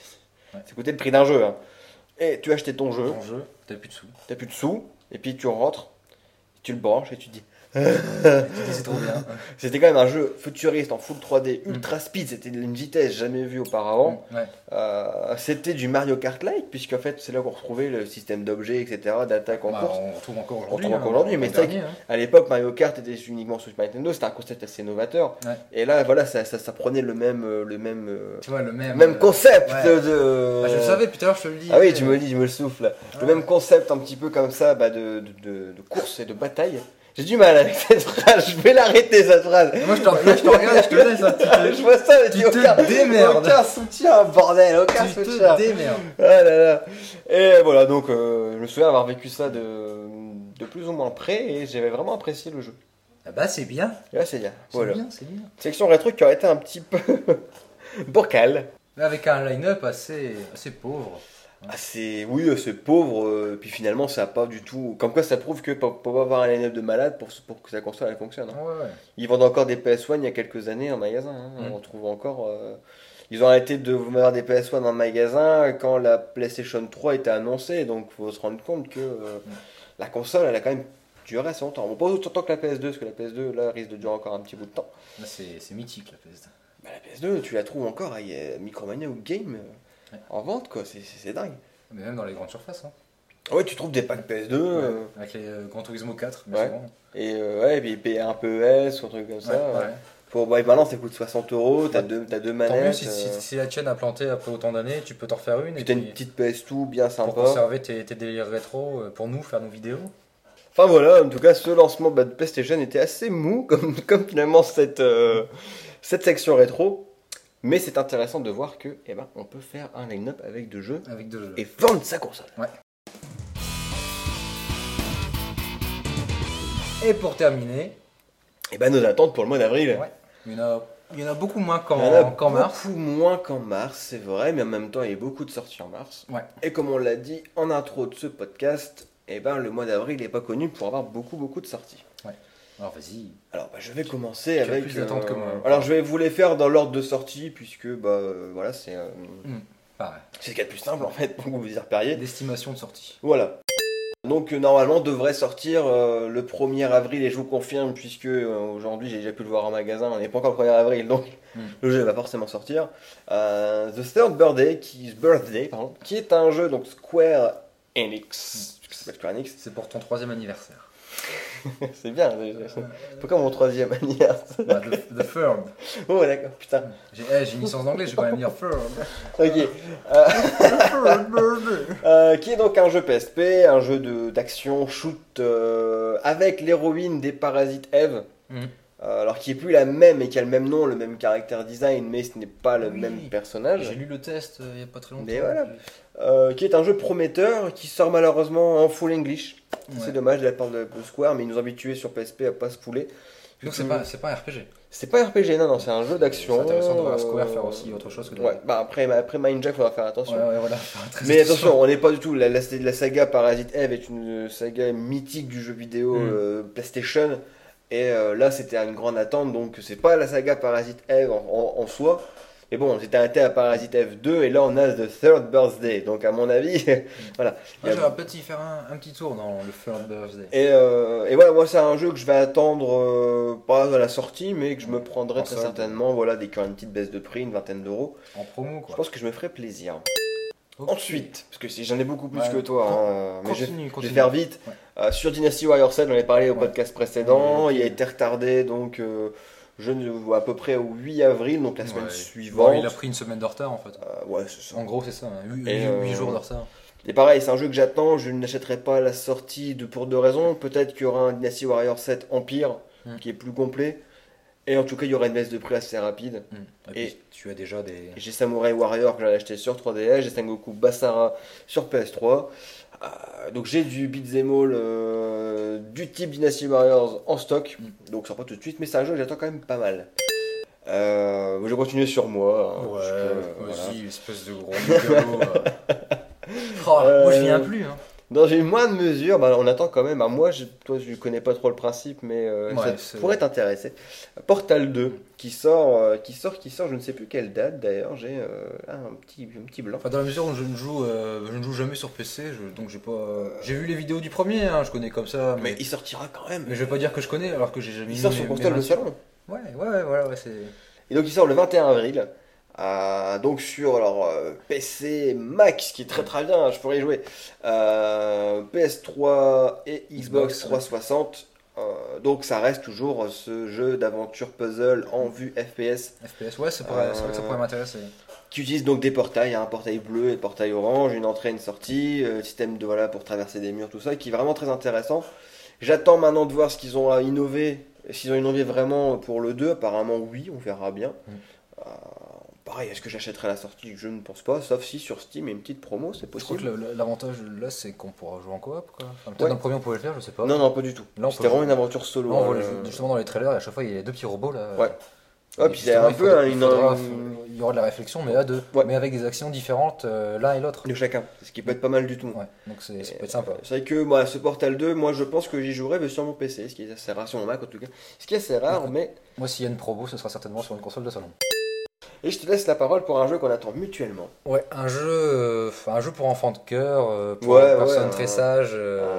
Ça coûtait le prix d'un jeu. Hein. Et tu as acheté ton jeu, Ton jeu, t'avais plus de sous. t'as plus de sous, et puis tu rentres, tu le branches et tu dis. Tu dis, c'est trop bien. C'était quand même un jeu futuriste en full 3D, ultra speed, c'était une vitesse jamais vue auparavant. Ouais. C'était du Mario Kart-like, puisqu'en fait c'est là qu'on retrouvait le système d'objets, etc., d'attaque en course. On retrouve encore On aujourd'hui. retrouve encore aujourd'hui, mais c'est vrai dernier, hein. À l'époque, Mario Kart était uniquement sur Super Nintendo, c'était un concept assez novateur. Ouais. Et là, voilà, ça prenait le même Tu vois, le même. même concept ouais. de. Je le savais, puis tout à l'heure, je te le dis. Ah oui, tu me le dis, je me le souffle. Le même concept un petit peu comme ça de course et de bataille. J'ai du mal avec cette phrase, je vais l'arrêter cette phrase. Moi, je te regarde, je te laisse un petit peu. Je vois ça, mais Tu dis te démerdes. aucun soutien, bordel, aucun Tu soutien. te démerdes. Ah là là. Et voilà, donc je me souviens avoir vécu ça de plus ou moins près et j'avais vraiment apprécié le jeu. Ah bah, c'est bien. Et là, c'est bien. C'est Voilà. bien, c'est bien. Section rétro qui aurait été un petit peu bocal. Mais avec un line-up assez pauvre. Assez pauvre, puis finalement ça a pas du tout. Comme quoi ça prouve que pour pas avoir un line-up de malade pour que sa console elle fonctionne. Hein. Ouais. Ils vendent encore des PS1 il y a quelques années en magasin. Hein. On trouve encore. Ils ont arrêté de vendre des PS1 en magasin quand la PlayStation 3 était annoncée, donc faut se rendre compte que la console elle a quand même duré assez longtemps. Bon, pas autant que la PS2, parce que la PS2 là risque de durer encore un petit bout de temps. Là, c'est mythique, la PS2. Bah, la PS2 tu la trouves encore à Micromania ou Game en vente quoi, c'est dingue. Mais même dans les grandes surfaces. Hein. Ouais, tu trouves des packs PS2 Avec les Gran Turismo 4, ouais. souvent. et puis payer un peu ES ou un truc comme ça. Ouais. Maintenant ça coûte 60 €, t'as deux Tant mieux manettes. si la tienne a planté après autant d'années, tu peux t'en refaire une. Puis Et t'as puis, une petite PS2 bien pour sympa. conserver tes délires rétro, pour nous, faire nos vidéos. Enfin voilà, en tout cas ce lancement de PlayStation était assez mou comme finalement cette section rétro. Mais c'est intéressant de voir que on peut faire un line-up avec deux jeux Avec de... et vendre sa console. Ouais. Et pour terminer, Et nos attentes pour le mois d'avril. ouais, il y en a beaucoup moins Il y en a qu'en mars. beaucoup moins qu'en mars, c'est vrai, mais en même temps il y a beaucoup de sorties en mars. Ouais. Et comme on l'a dit en intro de ce podcast, le mois d'avril n'est pas connu pour avoir beaucoup de sorties. Alors vas-y. Alors je vais commencer Tu as avec. plus d'attentes que moi. Alors je vais vous les faire dans l'ordre de sortie puisque voilà c'est Pareil. c'est ce qu'il y a de plus simple en fait pour que vous y repériez. D'estimation de sortie. Voilà. Donc normalement devrait sortir le 1er avril et je vous confirme puisque aujourd'hui j'ai déjà pu le voir en magasin, on n'est pas encore le 1er avril donc le jeu va forcément sortir. The Third Birthday qui est un jeu donc Square Enix. Square Enix. C'est pour ton 3e anniversaire. C'est bien. Pourquoi mon 3e anniversaire? Bah, the Third. Oh d'accord, putain. J'ai une licence d'anglais, je vais quand même dire Third. Ok. Qui est donc un jeu PSP, un jeu d'action shoot avec l'héroïne des Parasites Eve. Alors qui est plus la même et qui a le même nom, le même caractère design, mais ce n'est pas le même personnage. J'ai lu le test il n'y a pas très longtemps. Mais voilà. Qui est un jeu prometteur qui sort malheureusement en full English. Ouais. C'est dommage de la part de Square, mais ils nous ont habitués sur PSP à pas se fouler. Donc c'est pas un RPG. C'est pas RPG, non, c'est un jeu d'action. C'est intéressant de voir Square faire aussi autre chose que de... Ouais, bah après Mind Jack, faudra faire attention. Ouais, voilà. Faire très Mais attention, on n'est pas du tout. La saga Parasite Eve est une saga mythique du jeu vidéo PlayStation. Et là, c'était une grande attente. Donc, c'est pas la saga Parasite Eve en soi. Mais bon, on s'était arrêté à Parasite Eve 2. Et là, on a The Third Birthday. Donc, à mon avis, voilà. Moi, j'aurais peut-être y faire un petit tour dans le Third Birthday. Et voilà, moi, c'est un jeu que je vais attendre pas à la sortie, mais que je me prendrai très certainement. Voilà, dès qu'il y aura une petite baisse de prix, une vingtaine d'euros. En promo, quoi. Je pense que je me ferai plaisir. Okay. Ensuite, parce que j'en ai beaucoup plus que toi, mais je vais faire vite. Ouais. Sur Dynasty Warrior 7, on en a parlé au podcast précédent, okay. Il a été retardé donc je ne vois à peu près au 8 avril, donc la semaine suivante. Bon, il a pris une semaine de retard en fait. Ouais, c'est ça. En gros, c'est ça, 8 jours de retard. Et pareil, c'est un jeu que j'attends, je ne l'achèterai pas à la sortie pour deux raisons. Peut-être qu'il y aura un Dynasty Warrior 7 Empire qui est plus complet. Et en tout cas, il y aura une baisse de prix assez rapide. Et tu as déjà des... J'ai Samurai Warrior que j'avais acheté sur 3DS, j'ai Sengoku Basara sur PS3. Donc j'ai du beat'em all du type Dynasty Warriors en stock. Donc ça sera pas tout de suite, mais c'est un jeu que j'attends quand même pas mal. Je vais continuer sur moi. Vas-y, voilà. Espèce de gros mégalo. Moi je viens plus. Dans une moindre mesure, on attend quand même. Moi, toi, je connais pas trop le principe, mais ça pourrait t'intéresser. Portal 2, qui sort, je ne sais plus quelle date d'ailleurs. J'ai un petit blanc. Enfin, dans la mesure où je ne joue jamais sur PC, donc j'ai pas. J'ai vu les vidéos du premier, je connais comme ça. Mais il sortira quand même. Mais je vais pas dire que je connais alors que j'ai jamais. Il sort sur console de salon. Ouais, c'est. Et donc il sort le 21 avril. Donc sur PC, Mac, ce qui est très très bien, je pourrais y jouer, PS3 et Xbox 360. Donc ça reste toujours ce jeu d'aventure puzzle en vue FPS. Ouais, c'est vrai que ça pourrait m'intéresser. Qui utilise donc des portails, un portail bleu et un portail orange, une entrée, une sortie, système pour traverser des murs, tout ça, qui est vraiment très intéressant. J'attends maintenant de voir ce qu'ils ont innové, s'ils ont innové vraiment pour le 2, apparemment oui, on verra bien. Pareil, est-ce que j'achèterai à la sortie? Je ne pense pas, sauf si sur Steam il y a une petite promo, c'est possible. Je crois que l'avantage là, c'est qu'on pourra jouer en coop, quoi. Enfin, peut-être dans le premier on pouvait le faire, je sais pas. Non, pas du tout. C'était vraiment une aventure solo. On voit justement dans les trailers, à chaque fois il y a les deux petits robots là. Ouais. Puis c'est un peu il y aura de la réflexion, mais à deux. Ouais. Mais avec des actions différentes l'un et l'autre. De chacun, ce qui peut être pas mal du tout. Ouais, donc ça peut être sympa. C'est vrai que ce Portal 2, moi je pense que j'y jouerai sur mon PC, ce qui est assez rare, sur mon Mac en tout cas. Ce qui est assez rare, mais. Moi, s'il y a une promo, ce sera certainement sur une console de salon. Et je te laisse la parole pour un jeu qu'on attend mutuellement. Ouais, un jeu pour enfants de cœur, pour une personne très sage,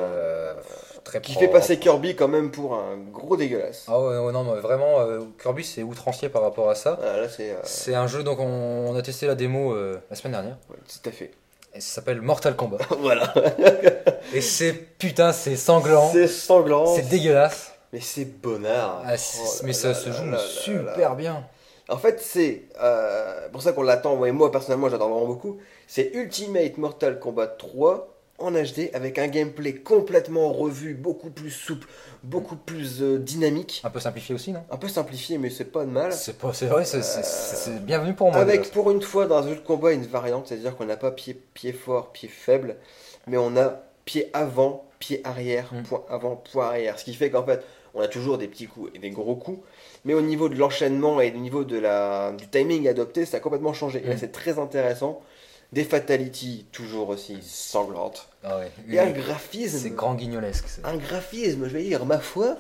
très qui fait passer Kirby quand même pour un gros dégueulasse. Ah ouais, non, mais vraiment, Kirby c'est outrancier par rapport à ça. Là, c'est un jeu, donc on a testé la démo la semaine dernière. Ouais, tout à fait. Et ça s'appelle Mortal Kombat. Voilà. Et c'est sanglant. C'est sanglant. C'est dégueulasse. Mais c'est bonnard. Mais ça se joue super bien. En fait, c'est pour ça qu'on l'attend, et moi personnellement j'attends vraiment beaucoup. C'est Ultimate Mortal Kombat 3 en HD avec un gameplay complètement revu, beaucoup plus souple, beaucoup plus dynamique. Un peu simplifié aussi, non? Un peu simplifié, mais c'est pas de mal. C'est vrai, c'est bienvenu pour moi. Avec pour une fois dans un jeu de combat une variante, c'est-à-dire qu'on n'a pas pied fort, pied faible, mais on a pied avant, pied arrière, point avant, point arrière. Ce qui fait qu'en fait, on a toujours des petits coups et des gros coups, mais au niveau de l'enchaînement et au niveau du timing adopté, ça a complètement changé. Et là, c'est très intéressant. Des fatalities toujours aussi sanglantes. Ah ouais. Et un graphisme. C'est grand guignolesque. Un graphisme, je vais dire, ma foi,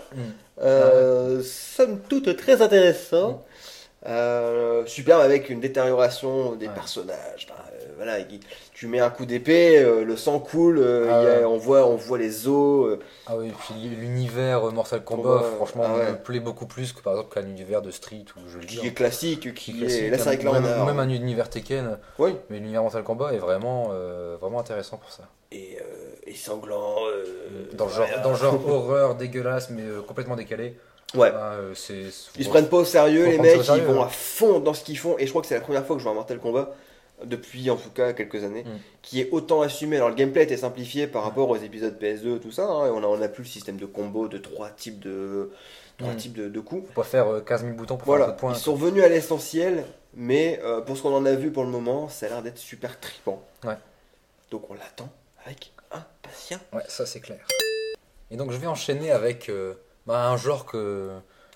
somme toute très intéressant. Superbe avec une détérioration des personnages. Voilà, tu mets un coup d'épée, le sang coule, on voit les os. Ah oui, puis l'univers Mortal Kombat, franchement, me plaît beaucoup plus que par exemple qu'un univers de Street ou je le dis. Qui est classique, Là, c'est vrai que là, on a même un univers Tekken. Oui. Mais l'univers Mortal Kombat est vraiment intéressant pour ça. Et sanglant. Dans le genre horreur dégueulasse, mais complètement décalé. Ouais. Ils se prennent pas au sérieux, les mecs, ils vont à fond dans ce qu'ils font. Et je crois que c'est la première fois que je vois un Mortal Kombat, depuis en tout cas quelques années, qui est autant assumé. Alors le gameplay était simplifié par rapport aux épisodes PS2, tout ça. Et on a plus le système de combo de trois types de coups. Faut pas faire 15 000 boutons pour faire un coup de poing. Ils sont revenus à l'essentiel, mais pour ce qu'on en a vu pour le moment, ça a l'air d'être super trippant. Ouais. Donc on l'attend avec impatience. Ouais, ça c'est clair. Et donc je vais enchaîner avec un genre que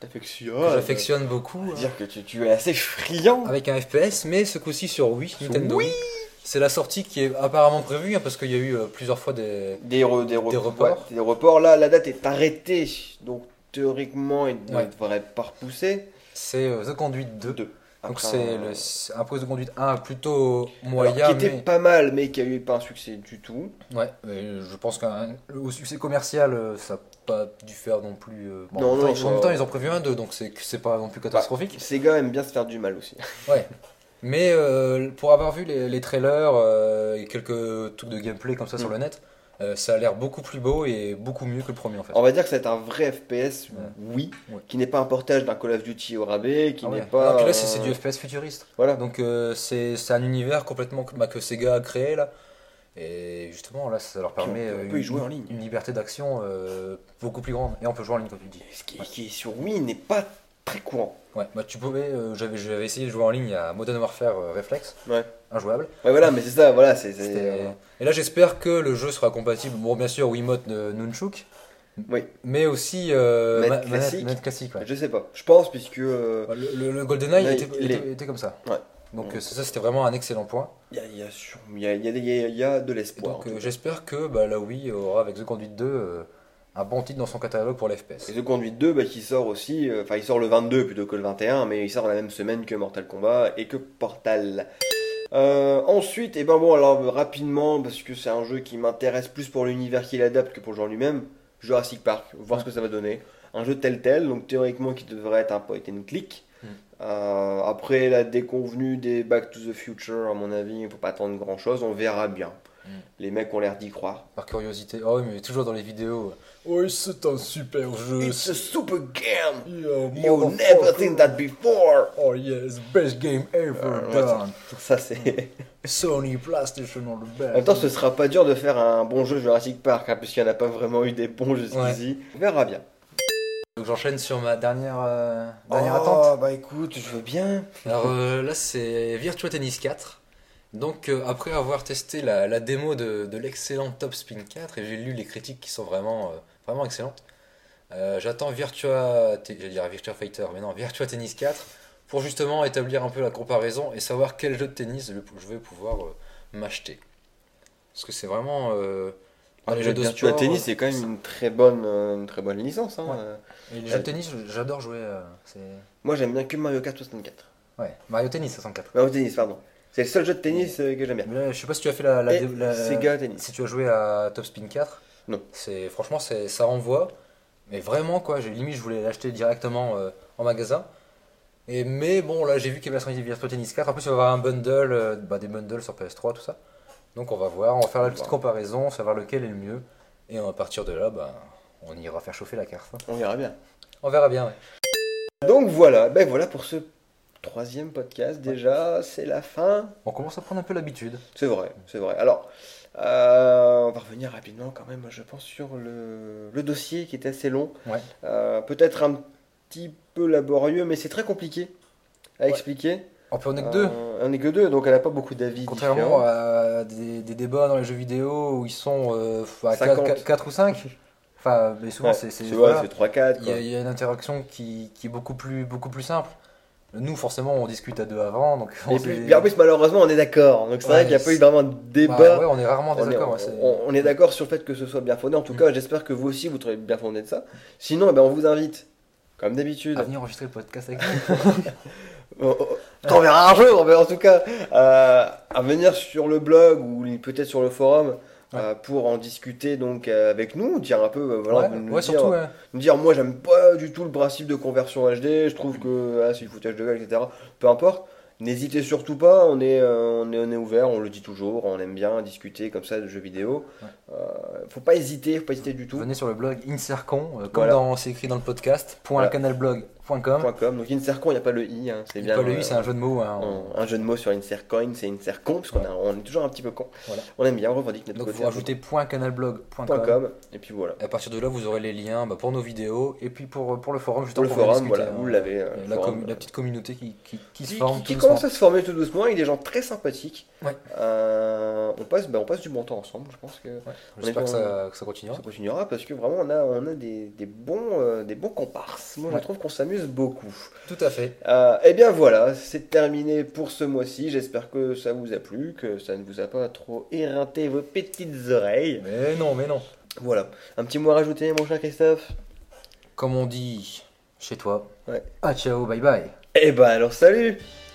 t'affectionnes. j'affectionne beaucoup. Hein. Dire que tu es assez friand. Avec un FPS, mais ce coup-ci sur Wii, Nintendo. Wii. C'est la sortie qui est apparemment prévue, hein, parce qu'il y a eu plusieurs fois des reports. Ouais, des reports. Là, la date est arrêtée, donc théoriquement, il ne Ouais. devrait pas repousser. C'est The Conduit 2. Deux. Donc Après, c'est un poste de conduite 1 plutôt alors, moyen, qui était mais... pas mal, mais qui a eu pas un succès du tout. Ouais, mais je pense qu'au succès commercial, ça n'a pas dû faire non plus... bon, Non, en même non, temps, en même temps, ils ont prévu un 2, donc c'est pas non plus catastrophique. Sega aime bien se faire du mal aussi. Ouais. Mais pour avoir vu les trailers et quelques trucs de gameplay comme ça sur le net, ça a l'air beaucoup plus beau et beaucoup mieux que le premier en fait. On va dire que c'est un vrai FPS, oui, Ouais. qui n'est pas un portage d'un Call of Duty au rabais, qui Ah ouais. n'est pas. Ah, puis là, c'est du FPS futuriste. Voilà. Donc c'est un univers complètement que Sega a créé là. Et justement, là, ça leur Puis permet on peut y jouer en ligne. une liberté d'action beaucoup plus grande. Et on peut jouer en ligne, comme tu dis. Ce qui est sur Wii n'est pas très courant. Ouais, bah tu pouvais. J'avais essayé de jouer en ligne à Modern Warfare Reflex, Ouais. injouable. Ouais, voilà, mais c'est ça, voilà, Et là, j'espère que le jeu sera compatible. Bon, bien sûr, Wiimote Nunchuk, Oui, mais aussi manette classique. Ouais. je sais pas. Je pense, puisque. Bah, le GoldenEye Ouais, était comme ça. Ouais. Donc ça, c'était vraiment un excellent point. Il y a de l'espoir. Donc j'espère que la Wii aura avec The Conduit 2 un bon titre dans son catalogue pour l'FPS. Et The Conduit 2, qui sort aussi, enfin il sort le 22 plutôt que le 21, mais il sort la même semaine que Mortal Kombat et que Portal. Ensuite, alors rapidement, parce que c'est un jeu qui m'intéresse plus pour l'univers qu'il adapte que pour le genre lui-même, Jurassic Park, voir ce que ça va donner. Un jeu tel, donc théoriquement qui devrait être un point and click. Après la déconvenue des Back to the Future, à mon avis, il ne faut pas attendre grand chose, on verra bien. Les mecs ont l'air d'y croire. Par curiosité, oh oui, mais toujours dans les vidéos. Oui, c'est un super jeu. It's a super game! Yeah, You never seen that before! Oh yes, best game ever done. Ça c'est. Sony PlayStation on the best. En même temps, ce sera pas dur de faire un bon jeu Jurassic Park, puisqu'il n'y en a pas vraiment eu des bons jusqu'ici. On verra bien. Donc j'enchaîne sur ma dernière attente. Bah écoute, je veux bien. Alors là, c'est Virtua Tennis 4. Donc après avoir testé la démo de l'excellent Top Spin 4 et j'ai lu les critiques qui sont vraiment excellentes, j'attends Virtua Fighter, mais non, Virtua Tennis 4 pour justement établir un peu la comparaison et savoir quel jeu de tennis je vais pouvoir m'acheter. Parce que c'est vraiment dans les jeux de Virtua sport, Tennis, c'est quand même une très bonne licence. Hein. Ouais. Et les jeux de tennis, j'adore jouer. Moi, j'aime bien que Mario Kart 64. Ouais, Mario Tennis 64. Mario Tennis, pardon. C'est le seul jeu de tennis que j'aime bien. Mais là, je sais pas si tu as fait Sega Tennis. si tu as joué à Top Spin 4. Non. Franchement, ça renvoie. Mais vraiment, quoi, limite, je voulais l'acheter directement en magasin. Mais bon, là, j'ai vu qu'il y avait la sortie de Virtua Tennis 4. En plus, il va y avoir un bundle, des bundles sur PS3, tout ça. Donc, on va voir, on va faire la petite comparaison, savoir lequel est le mieux. Et à partir de là, on ira faire chauffer la carte. On verra bien. On verra bien, ouais. Donc voilà, voilà pour ce 3e podcast déjà, c'est la fin. On commence à prendre un peu l'habitude. C'est vrai. Alors, on va revenir rapidement quand même, je pense, sur le dossier qui était assez long. Ouais. Peut-être un petit peu laborieux, mais c'est très compliqué à expliquer. On peut en est que deux. On n'est que deux, donc elle n'a pas beaucoup d'avis Contrairement différents. à des débats dans les jeux vidéo où ils sont à 50. 4 ou 5. Enfin, mais souvent, Ouais, c'est c'est voilà. 3-4. Il y a une interaction qui est beaucoup plus simple. Nous, forcément, on discute à deux avant. Donc Et puis en plus, malheureusement, on est d'accord. Donc c'est vrai qu'il n'y a pas eu vraiment de débat. Ouais, on est rarement On désaccord. est, on est d'accord sur le fait que ce soit bien fondé. En tout cas, j'espère que vous aussi, vous trouvez bien fondé de ça. Sinon, on vous invite, comme d'habitude, à venir enregistrer le podcast avec nous. quand on verra un jour, mais en tout cas, à venir sur le blog ou peut-être sur le forum pour en discuter donc avec nous, dire un peu, nous dire moi j'aime pas du tout le principe de conversion HD, je trouve que c'est du foutage de gueule, etc. Peu importe. N'hésitez surtout pas, on est ouvert, on le dit toujours, on aime bien discuter comme ça de jeux vidéo. Faut pas hésiter du tout. Venez sur le blog Insercon, comme c'est écrit dans le podcast, .canalblog.com. Donc Insercon, il n'y a pas le i, hein, c'est bien. Pas le i, c'est un jeu de mots. Un jeu de mots sur Insercoin, c'est Insercon, parce qu'on est toujours un petit peu con. Voilà. On aime bien, on revendique notre côté. Donc vous rajoutez .canalblog.com. Et puis voilà. Et à partir de là, vous aurez les liens pour nos vidéos et puis pour le forum. Pour le forum, voilà, vous l'avez. La petite communauté qui se forme. Qui commence à se former tout doucement avec des gens très sympathiques. Ouais. On on passe du bon temps ensemble. Je pense que J'espère que ça continuera. ça continuera parce que vraiment on a des bons comparses. Moi je Ouais. trouve qu'on s'amuse beaucoup. Tout à fait. Et bien voilà, c'est terminé pour ce mois-ci. J'espère que ça vous a plu, que ça ne vous a pas trop éreinté vos petites oreilles. Mais non. Voilà. Un petit mot à rajouter, mon cher Christophe? Comme on dit chez toi. Ouais. Ah ciao, bye bye. Eh ben alors salut!